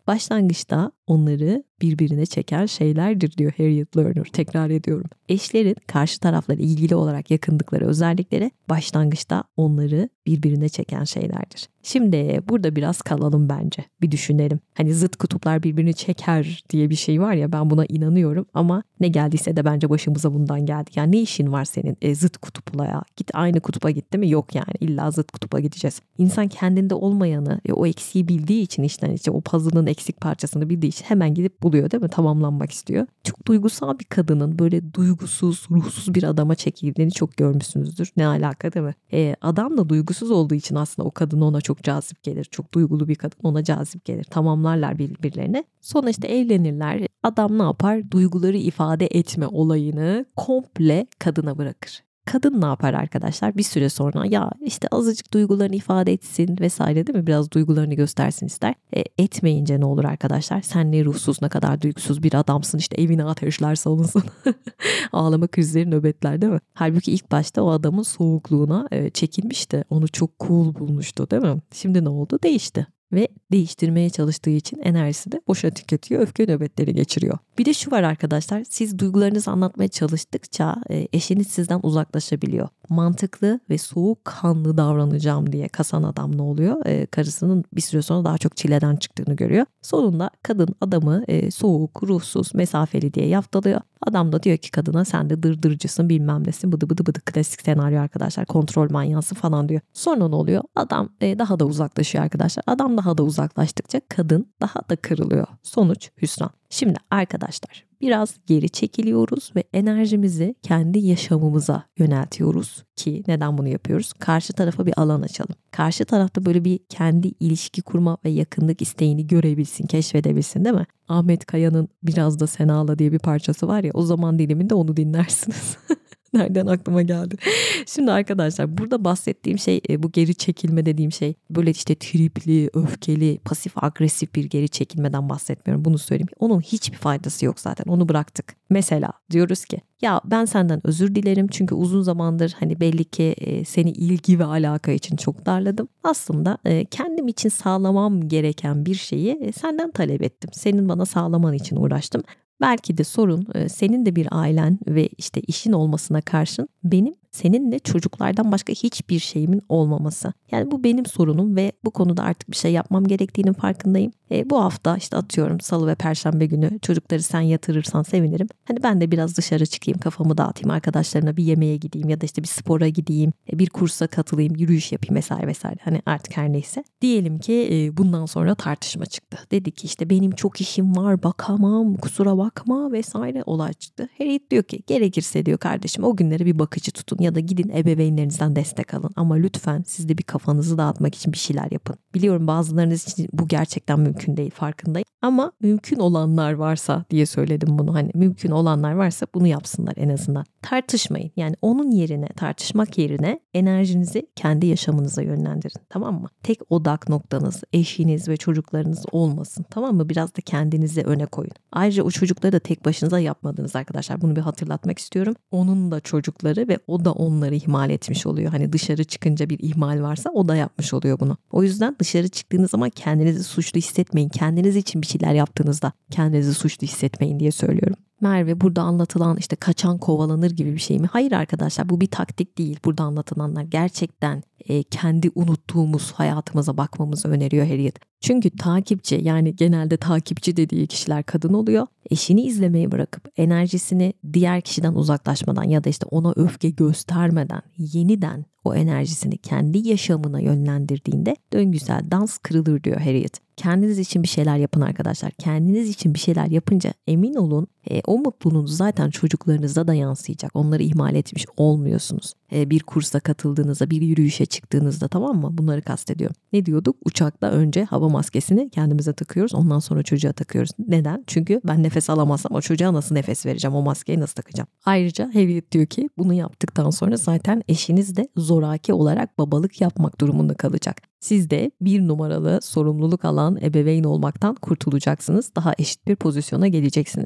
başlangıçta onları birbirine çeken şeylerdir diyor Harriet Lerner. Tekrar ediyorum. Eşlerin karşı taraflarla ilgili olarak yakındıkları özellikleri başlangıçta onları birbirine çeken şeylerdir. Şimdi burada biraz kalalım bence. Bir düşünelim. Hani zıt kutuplar birbirini çeker diye bir şey var ya, ben buna inanıyorum ama ne geldiyse de bence başımıza bundan geldi. Yani ne işin var senin e, zıt kutupla ya? Git aynı kutupa git değil mi? Yok yani illa zıt kutupa gideceğiz. İnsan kendinde olmayanı, e, o eksiği bildiği için içten içe o puzzle'ın eksik parçasını bildiği için hemen gidip buluyor değil mi? Tamamlanmak istiyor. Çok duygusal bir kadının böyle duygusuz, ruhsuz bir adama çekildiğini çok görmüşsünüzdür. Ne alaka değil mi? E, adam da duygusuz olduğu için aslında o kadın ona çok cazip gelir. Çok duygulu bir kadın ona cazip gelir. Tamamlarlar birbirlerine. Sonra işte evlenirler. Adam ne yapar? Duyguları ifade etme olayını komple kadına bırakır. Kadın ne yapar arkadaşlar? Bir süre sonra ya işte azıcık duygularını ifade etsin vesaire değil mi? Biraz duygularını göstersin ister. E, etmeyince ne olur arkadaşlar? Sen ne ruhsuz, ne kadar duygusuz bir adamsın, işte evine ateşler salınsın. Ağlama krizleri, nöbetler değil mi? Halbuki ilk başta o adamın soğukluğuna e, çekilmişti. Onu çok cool bulmuştu değil mi? Şimdi ne oldu? Değişti. Ve değiştirmeye çalıştığı için enerjisi de boşa tüketiyor, öfke nöbetleri geçiriyor. Bir de şu var arkadaşlar, siz duygularınızı anlatmaya çalıştıkça eşiniz sizden uzaklaşabiliyor. Mantıklı ve soğukkanlı davranacağım diye kasan adam ne oluyor? E, karısının bir süre sonra daha çok çileden çıktığını görüyor. Sonunda kadın adamı e, soğuk, ruhsuz, mesafeli diye yaftalıyor. Adam da diyor ki kadına sen de dırdırcısın, bilmem nesin, bıdı bıdı bıdı, klasik senaryo arkadaşlar, kontrol manyası falan diyor. Sonra ne oluyor? Adam e, daha da uzaklaşıyor arkadaşlar. Adam daha da uzaklaştıkça kadın daha da kırılıyor. Sonuç hüsran. Şimdi arkadaşlar biraz geri çekiliyoruz ve enerjimizi kendi yaşamımıza yöneltiyoruz ki neden bunu yapıyoruz? Karşı tarafa bir alan açalım. Karşı tarafta böyle bir kendi ilişki kurma ve yakınlık isteğini görebilsin, keşfedebilsin değil mi? Ahmet Kaya'nın Biraz da Sen Ağla diye bir parçası var ya, o zaman diliminde onu dinlersiniz. Nereden aklıma geldi? Şimdi arkadaşlar burada bahsettiğim şey, bu geri çekilme dediğim şey böyle işte tripli, öfkeli, pasif agresif bir geri çekilmeden bahsetmiyorum. Bunu söyleyeyim. Onun hiçbir faydası yok zaten. Onu bıraktık. Mesela diyoruz ki ya ben senden özür dilerim çünkü uzun zamandır hani belli ki seni ilgi ve alaka için çok darladım. Aslında kendim için sağlamam gereken bir şeyi senden talep ettim. Senin bana sağlaman için uğraştım. Belki de sorun senin de bir ailen ve işte işin olmasına karşın benim seninle çocuklardan başka hiçbir şeyimin olmaması. Yani bu benim sorunum ve bu konuda artık bir şey yapmam gerektiğinin farkındayım. E, bu hafta işte atıyorum salı ve perşembe günü çocukları sen yatırırsan sevinirim. Hani ben de biraz dışarı çıkayım, kafamı dağıtayım, arkadaşlarına bir yemeğe gideyim ya da işte bir spora gideyim, bir kursa katılayım, yürüyüş yapayım vesaire vesaire. Hani artık her neyse. Diyelim ki e, bundan sonra tartışma çıktı. Dedi ki işte benim çok işim var, bakamam, kusura bakma vesaire, olay çıktı. Harriet diyor ki gerekirse diyor kardeşim o günlere bir bakıcı tutun ya da gidin ebeveynlerinizden destek alın. Ama lütfen siz de bir kafanızı dağıtmak için bir şeyler yapın. Biliyorum bazılarınız için bu gerçekten mümkün değil, farkındayım. Ama mümkün olanlar varsa diye söyledim bunu. Hani mümkün olanlar varsa bunu yapsınlar en azından. Tartışmayın. Yani onun yerine, tartışmak yerine enerjinizi kendi yaşamınıza yönlendirin. Tamam mı? Tek odak noktanız eşiniz ve çocuklarınız olmasın. Tamam mı? Biraz da kendinizi öne koyun. Ayrıca o çocukları da tek başınıza yapmadınız arkadaşlar. Bunu bir hatırlatmak istiyorum. Onun da çocukları ve o da onları ihmal etmiş oluyor. Hani dışarı çıkınca bir ihmal varsa o da yapmış oluyor bunu. O yüzden dışarı çıktığınız zaman kendinizi suçlu hissetmeyin. Kendiniz için bir şeyler yaptığınızda kendinizi suçlu hissetmeyin diye söylüyorum. Merve, burada anlatılan işte kaçan kovalanır gibi bir şey mi? Hayır arkadaşlar, bu bir taktik değil. Burada anlatılanlar gerçekten e, kendi unuttuğumuz hayatımıza bakmamızı öneriyor Harriet. Çünkü takipçi, yani genelde takipçi dediği kişiler kadın oluyor. Eşini izlemeyi bırakıp enerjisini diğer kişiden uzaklaşmadan ya da işte ona öfke göstermeden yeniden o enerjisini kendi yaşamına yönlendirdiğinde döngüsel dans kırılır diyor Harriet. Kendiniz için bir şeyler yapın arkadaşlar. Kendiniz için bir şeyler yapınca emin olun e, o mutluluğunuz zaten çocuklarınıza da yansıyacak. Onları ihmal etmiş olmuyorsunuz. E, bir kursa katıldığınızda, bir yürüyüşe çıktığınızda, tamam mı? Bunları kastediyorum. Ne diyorduk? Uçakta önce hava maskesini kendimize takıyoruz. Ondan sonra çocuğa takıyoruz. Neden? Çünkü ben nefes alamazsam o çocuğa nasıl nefes vereceğim? O maskeyi nasıl takacağım? Ayrıca Harriet diyor ki bunu yaptıktan sonra zaten eşiniz de zoraki olarak babalık yapmak durumunda kalacak. Siz de bir numaralı sorumluluk alan ebeveyn olmaktan kurtulacaksınız. Daha eşit bir pozisyona geleceksiniz.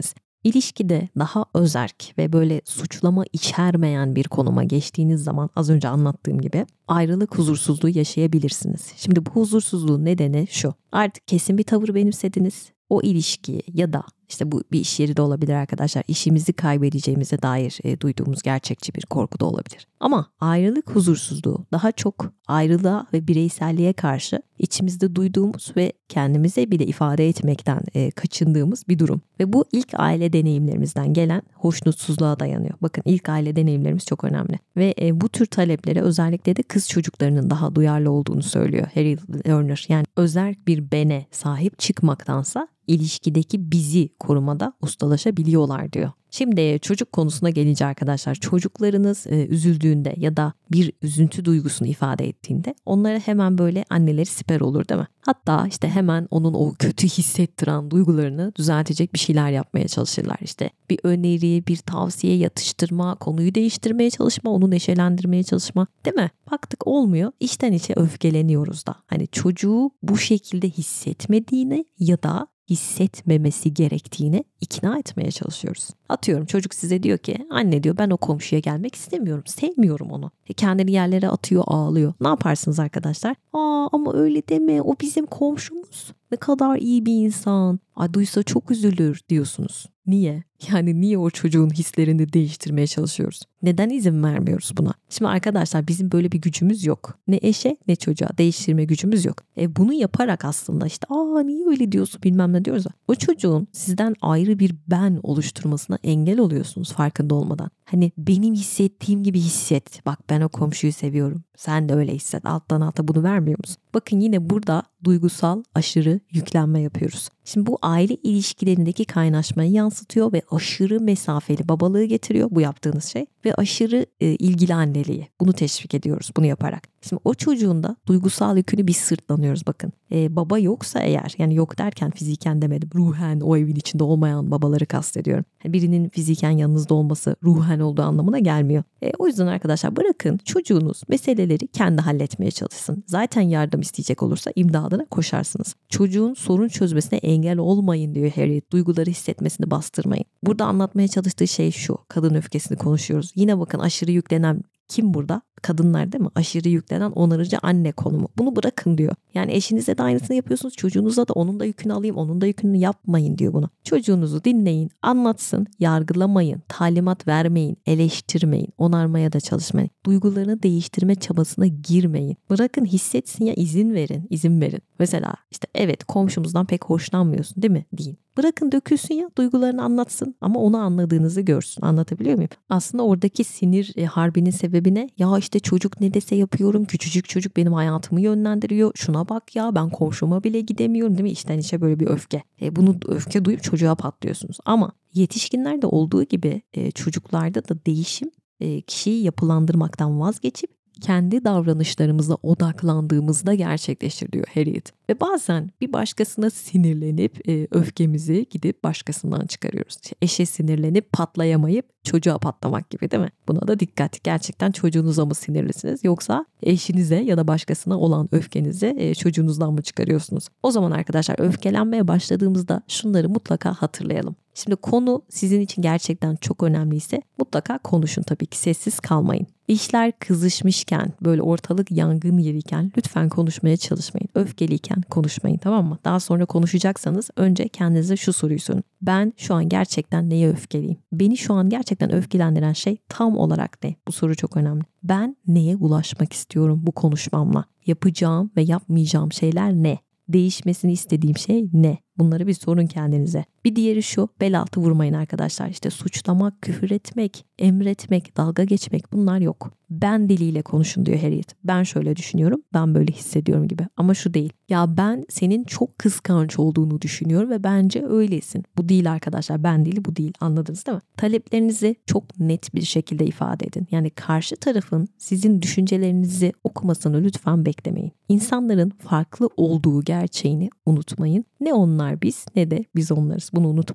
İlişkide daha özerk ve böyle suçlama içermeyen bir konuma geçtiğiniz zaman az önce anlattığım gibi ayrılık huzursuzluğu yaşayabilirsiniz. Şimdi bu huzursuzluğun nedeni şu: artık kesin bir tavır benimsediniz. O ilişkiyi ya da işte bu bir iş yeri de olabilir arkadaşlar. İşimizi kaybedeceğimize dair e, duyduğumuz gerçekçi bir korku da olabilir. Ama ayrılık huzursuzluğu daha çok ayrılığa ve bireyselliğe karşı içimizde duyduğumuz ve kendimize bile ifade etmekten e, kaçındığımız bir durum. Ve bu ilk aile deneyimlerimizden gelen hoşnutsuzluğa dayanıyor. Bakın, ilk aile deneyimlerimiz çok önemli. Ve e, bu tür taleplere özellikle de kız çocuklarının daha duyarlı olduğunu söylüyor Harry Lerner. Yani özerk bir bene sahip çıkmaktansa ilişkideki bizi korumada ustalaşabiliyorlar diyor. Şimdi çocuk konusuna gelince arkadaşlar, çocuklarınız e, üzüldüğünde ya da bir üzüntü duygusunu ifade ettiğinde onlara hemen böyle anneleri siper olur, değil mi? Hatta işte hemen onun o kötü hissettiren duygularını düzeltecek bir şeyler yapmaya çalışırlar. İşte bir öneri, bir tavsiye yatıştırma, konuyu değiştirmeye çalışma, onu neşelendirmeye çalışma, değil mi? Baktık olmuyor, içten içe öfkeleniyoruz da. Hani çocuğu bu şekilde hissetmediğini ya da hissetmemesi gerektiğini ikna etmeye çalışıyoruz. Atıyorum, çocuk size diyor ki anne diyor ben o komşuya gelmek istemiyorum, sevmiyorum onu. E kendini yerlere atıyor, ağlıyor. Ne yaparsınız arkadaşlar? Aa ama öyle deme, o bizim komşumuz. Ne kadar iyi bir insan. Ay duysa çok üzülür diyorsunuz. Niye? Yani niye o çocuğun hislerini değiştirmeye çalışıyoruz? Neden izin vermiyoruz buna? Şimdi arkadaşlar, bizim böyle bir gücümüz yok. Ne eşe ne çocuğa değiştirme gücümüz yok. E bunu yaparak aslında işte aa niye öyle diyorsun bilmem ne diyoruz da o çocuğun sizden ayrı bir ben oluşturmasına engel oluyorsunuz farkında olmadan. Hani benim hissettiğim gibi hisset. Bak ben o komşuyu seviyorum. Sen de öyle hisset. Alttan alta bunu vermiyor musun? Bakın yine burada duygusal aşırı yüklenme yapıyoruz. Şimdi bu aile ilişkilerindeki kaynaşmayı yansıtıyor ve aşırı mesafeli babalığı getiriyor bu yaptığınız şey. Ve aşırı e, ilgili anneliği. Bunu teşvik ediyoruz bunu yaparak. Şimdi o çocuğun da duygusal yükünü biz sırtlanıyoruz bakın. E, baba yoksa eğer, yani yok derken fiziken demedim. Ruhen o evin içinde olmayan babaları kastediyorum. Yani birinin fiziken yanınızda olması ruhen olduğu anlamına gelmiyor. E, o yüzden arkadaşlar bırakın çocuğunuz meseleleri kendi halletmeye çalışsın. Zaten yardım isteyecek olursa imdadına koşarsınız. Çocuğun sorun çözmesine engel olmayın diyor Harry. Duyguları hissetmesini bastırmayın. Burada anlatmaya çalıştığı şey şu. Kadın öfkesini konuşuyoruz. Yine bakın aşırı yüklenen kim burada? Kadınlar değil mi? Aşırı yüklenen onarıcı anne konumu. Bunu bırakın diyor. Yani eşinize de aynısını yapıyorsunuz. Çocuğunuza da onun da yükünü alayım, onun da yükünü yapmayın diyor bunu. Çocuğunuzu dinleyin, anlatsın, yargılamayın, talimat vermeyin, eleştirmeyin, onarmaya da çalışmayın. Duygularını değiştirme çabasına girmeyin. Bırakın hissetsin, ya izin verin, izin verin. Mesela işte evet komşumuzdan pek hoşlanmıyorsun değil mi? Deyin. Bırakın dökülsün, ya duygularını anlatsın ama onu anladığınızı görsün. Anlatabiliyor muyum? Aslında oradaki sinir e, harbinin sebebi ne? Ya işte çocuk ne dese yapıyorum. Küçücük çocuk benim hayatımı yönlendiriyor. Şuna bak ya, ben komşuma bile gidemiyorum değil mi? İçten içe böyle bir öfke. E, bunu öfke duyup çocuğa patlıyorsunuz. Ama yetişkinlerde olduğu gibi e, çocuklarda da değişim e, kişiyi yapılandırmaktan vazgeçip kendi davranışlarımıza odaklandığımızda gerçekleşir diyor Harriet. Ve bazen bir başkasına sinirlenip e, öfkemizi gidip başkasından çıkarıyoruz. İşte eşe sinirlenip patlayamayıp çocuğa patlamak gibi değil mi? Buna da dikkat. Gerçekten çocuğunuza mı sinirlisiniz yoksa eşinize ya da başkasına olan öfkenizi e, çocuğunuzdan mı çıkarıyorsunuz? O zaman arkadaşlar öfkelenmeye başladığımızda şunları mutlaka hatırlayalım. Şimdi konu sizin için gerçekten çok önemliyse mutlaka konuşun, tabii ki sessiz kalmayın. İşler kızışmışken, böyle ortalık yangın yeriyken lütfen konuşmaya çalışmayın. Öfkeliyken konuşmayın, tamam mı? Daha sonra konuşacaksanız önce kendinize şu soruyu sorun. Ben şu an gerçekten neye öfkeliyim? Beni şu an gerçekten öfkelendiren şey tam olarak ne? Bu soru çok önemli. Ben neye ulaşmak istiyorum bu konuşmamla? Yapacağım ve yapmayacağım şeyler ne? Değişmesini istediğim şey ne? Bunları bir sorun kendinize. Bir diğeri şu, bel altı vurmayın arkadaşlar. İşte suçlamak, küfür etmek, emretmek, dalga geçmek, bunlar yok. Ben diliyle konuşun diyor Harriet. Ben şöyle düşünüyorum, ben böyle hissediyorum gibi. Ama şu değil. Ya ben senin çok kıskanç olduğunu düşünüyorum ve bence öylesin. Bu değil arkadaşlar, ben dili bu değil. Anladınız değil mi? Taleplerinizi çok net bir şekilde ifade edin. Yani karşı tarafın sizin düşüncelerinizi okumasını lütfen beklemeyin. İnsanların farklı olduğu gerçeğini unutmayın. Ne onlar biz ne de biz onlarız. Bunu unutmayalım.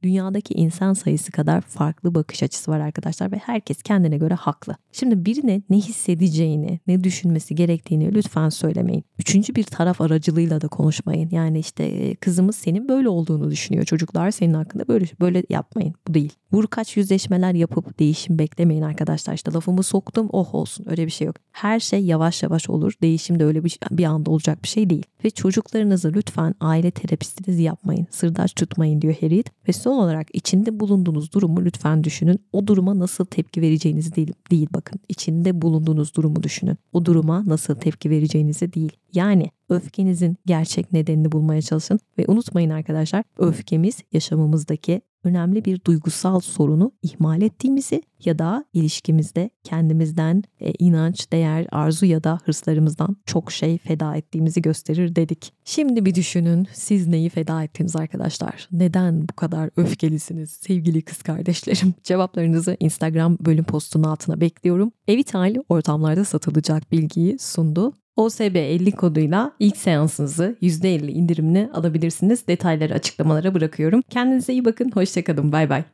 dünyadaki insan sayısı kadar farklı bakış açısı var arkadaşlar ve herkes kendine göre haklı. Şimdi birine ne hissedeceğini, ne düşünmesi gerektiğini lütfen söylemeyin. Üçüncü bir taraf aracılığıyla da konuşmayın. Yani işte kızımız senin böyle olduğunu düşünüyor. Çocuklar senin hakkında böyle böyle yapmayın. Bu değil. Vurkaç yüzleşmeler yapıp değişim beklemeyin arkadaşlar. İşte lafımı soktum, oh olsun. Öyle bir şey yok. Her şey yavaş yavaş olur. Değişim de öyle bir, bir anda olacak bir şey değil. Ve çocuklarınızı lütfen aile terapistiniz yapmayın. Sırdaş tutmayın diyor Harriet. Ve son olarak içinde bulunduğunuz durumu lütfen düşünün. O duruma nasıl tepki vereceğinizi değil, değil bakın. İçinde bulunduğunuz durumu düşünün. O duruma nasıl tepki vereceğinizi değil. Yani öfkenizin gerçek nedenini bulmaya çalışın. Ve unutmayın arkadaşlar, öfkemiz yaşamımızdaki önemli bir duygusal sorunu ihmal ettiğimizi ya da ilişkimizde kendimizden e, inanç, değer, arzu ya da hırslarımızdan çok şey feda ettiğimizi gösterir dedik. Şimdi bir düşünün, siz neyi feda ettiniz arkadaşlar? Neden bu kadar öfkelisiniz sevgili kız kardeşlerim? Cevaplarınızı Instagram bölüm postunun altına bekliyorum. Evital ortamlarda satılacak bilgiyi sundu. O S B elli koduyla ilk seansınızı yüzde elli indirimli alabilirsiniz. Detayları açıklamalara bırakıyorum. Kendinize iyi bakın. Hoşça kalın. Bay bay.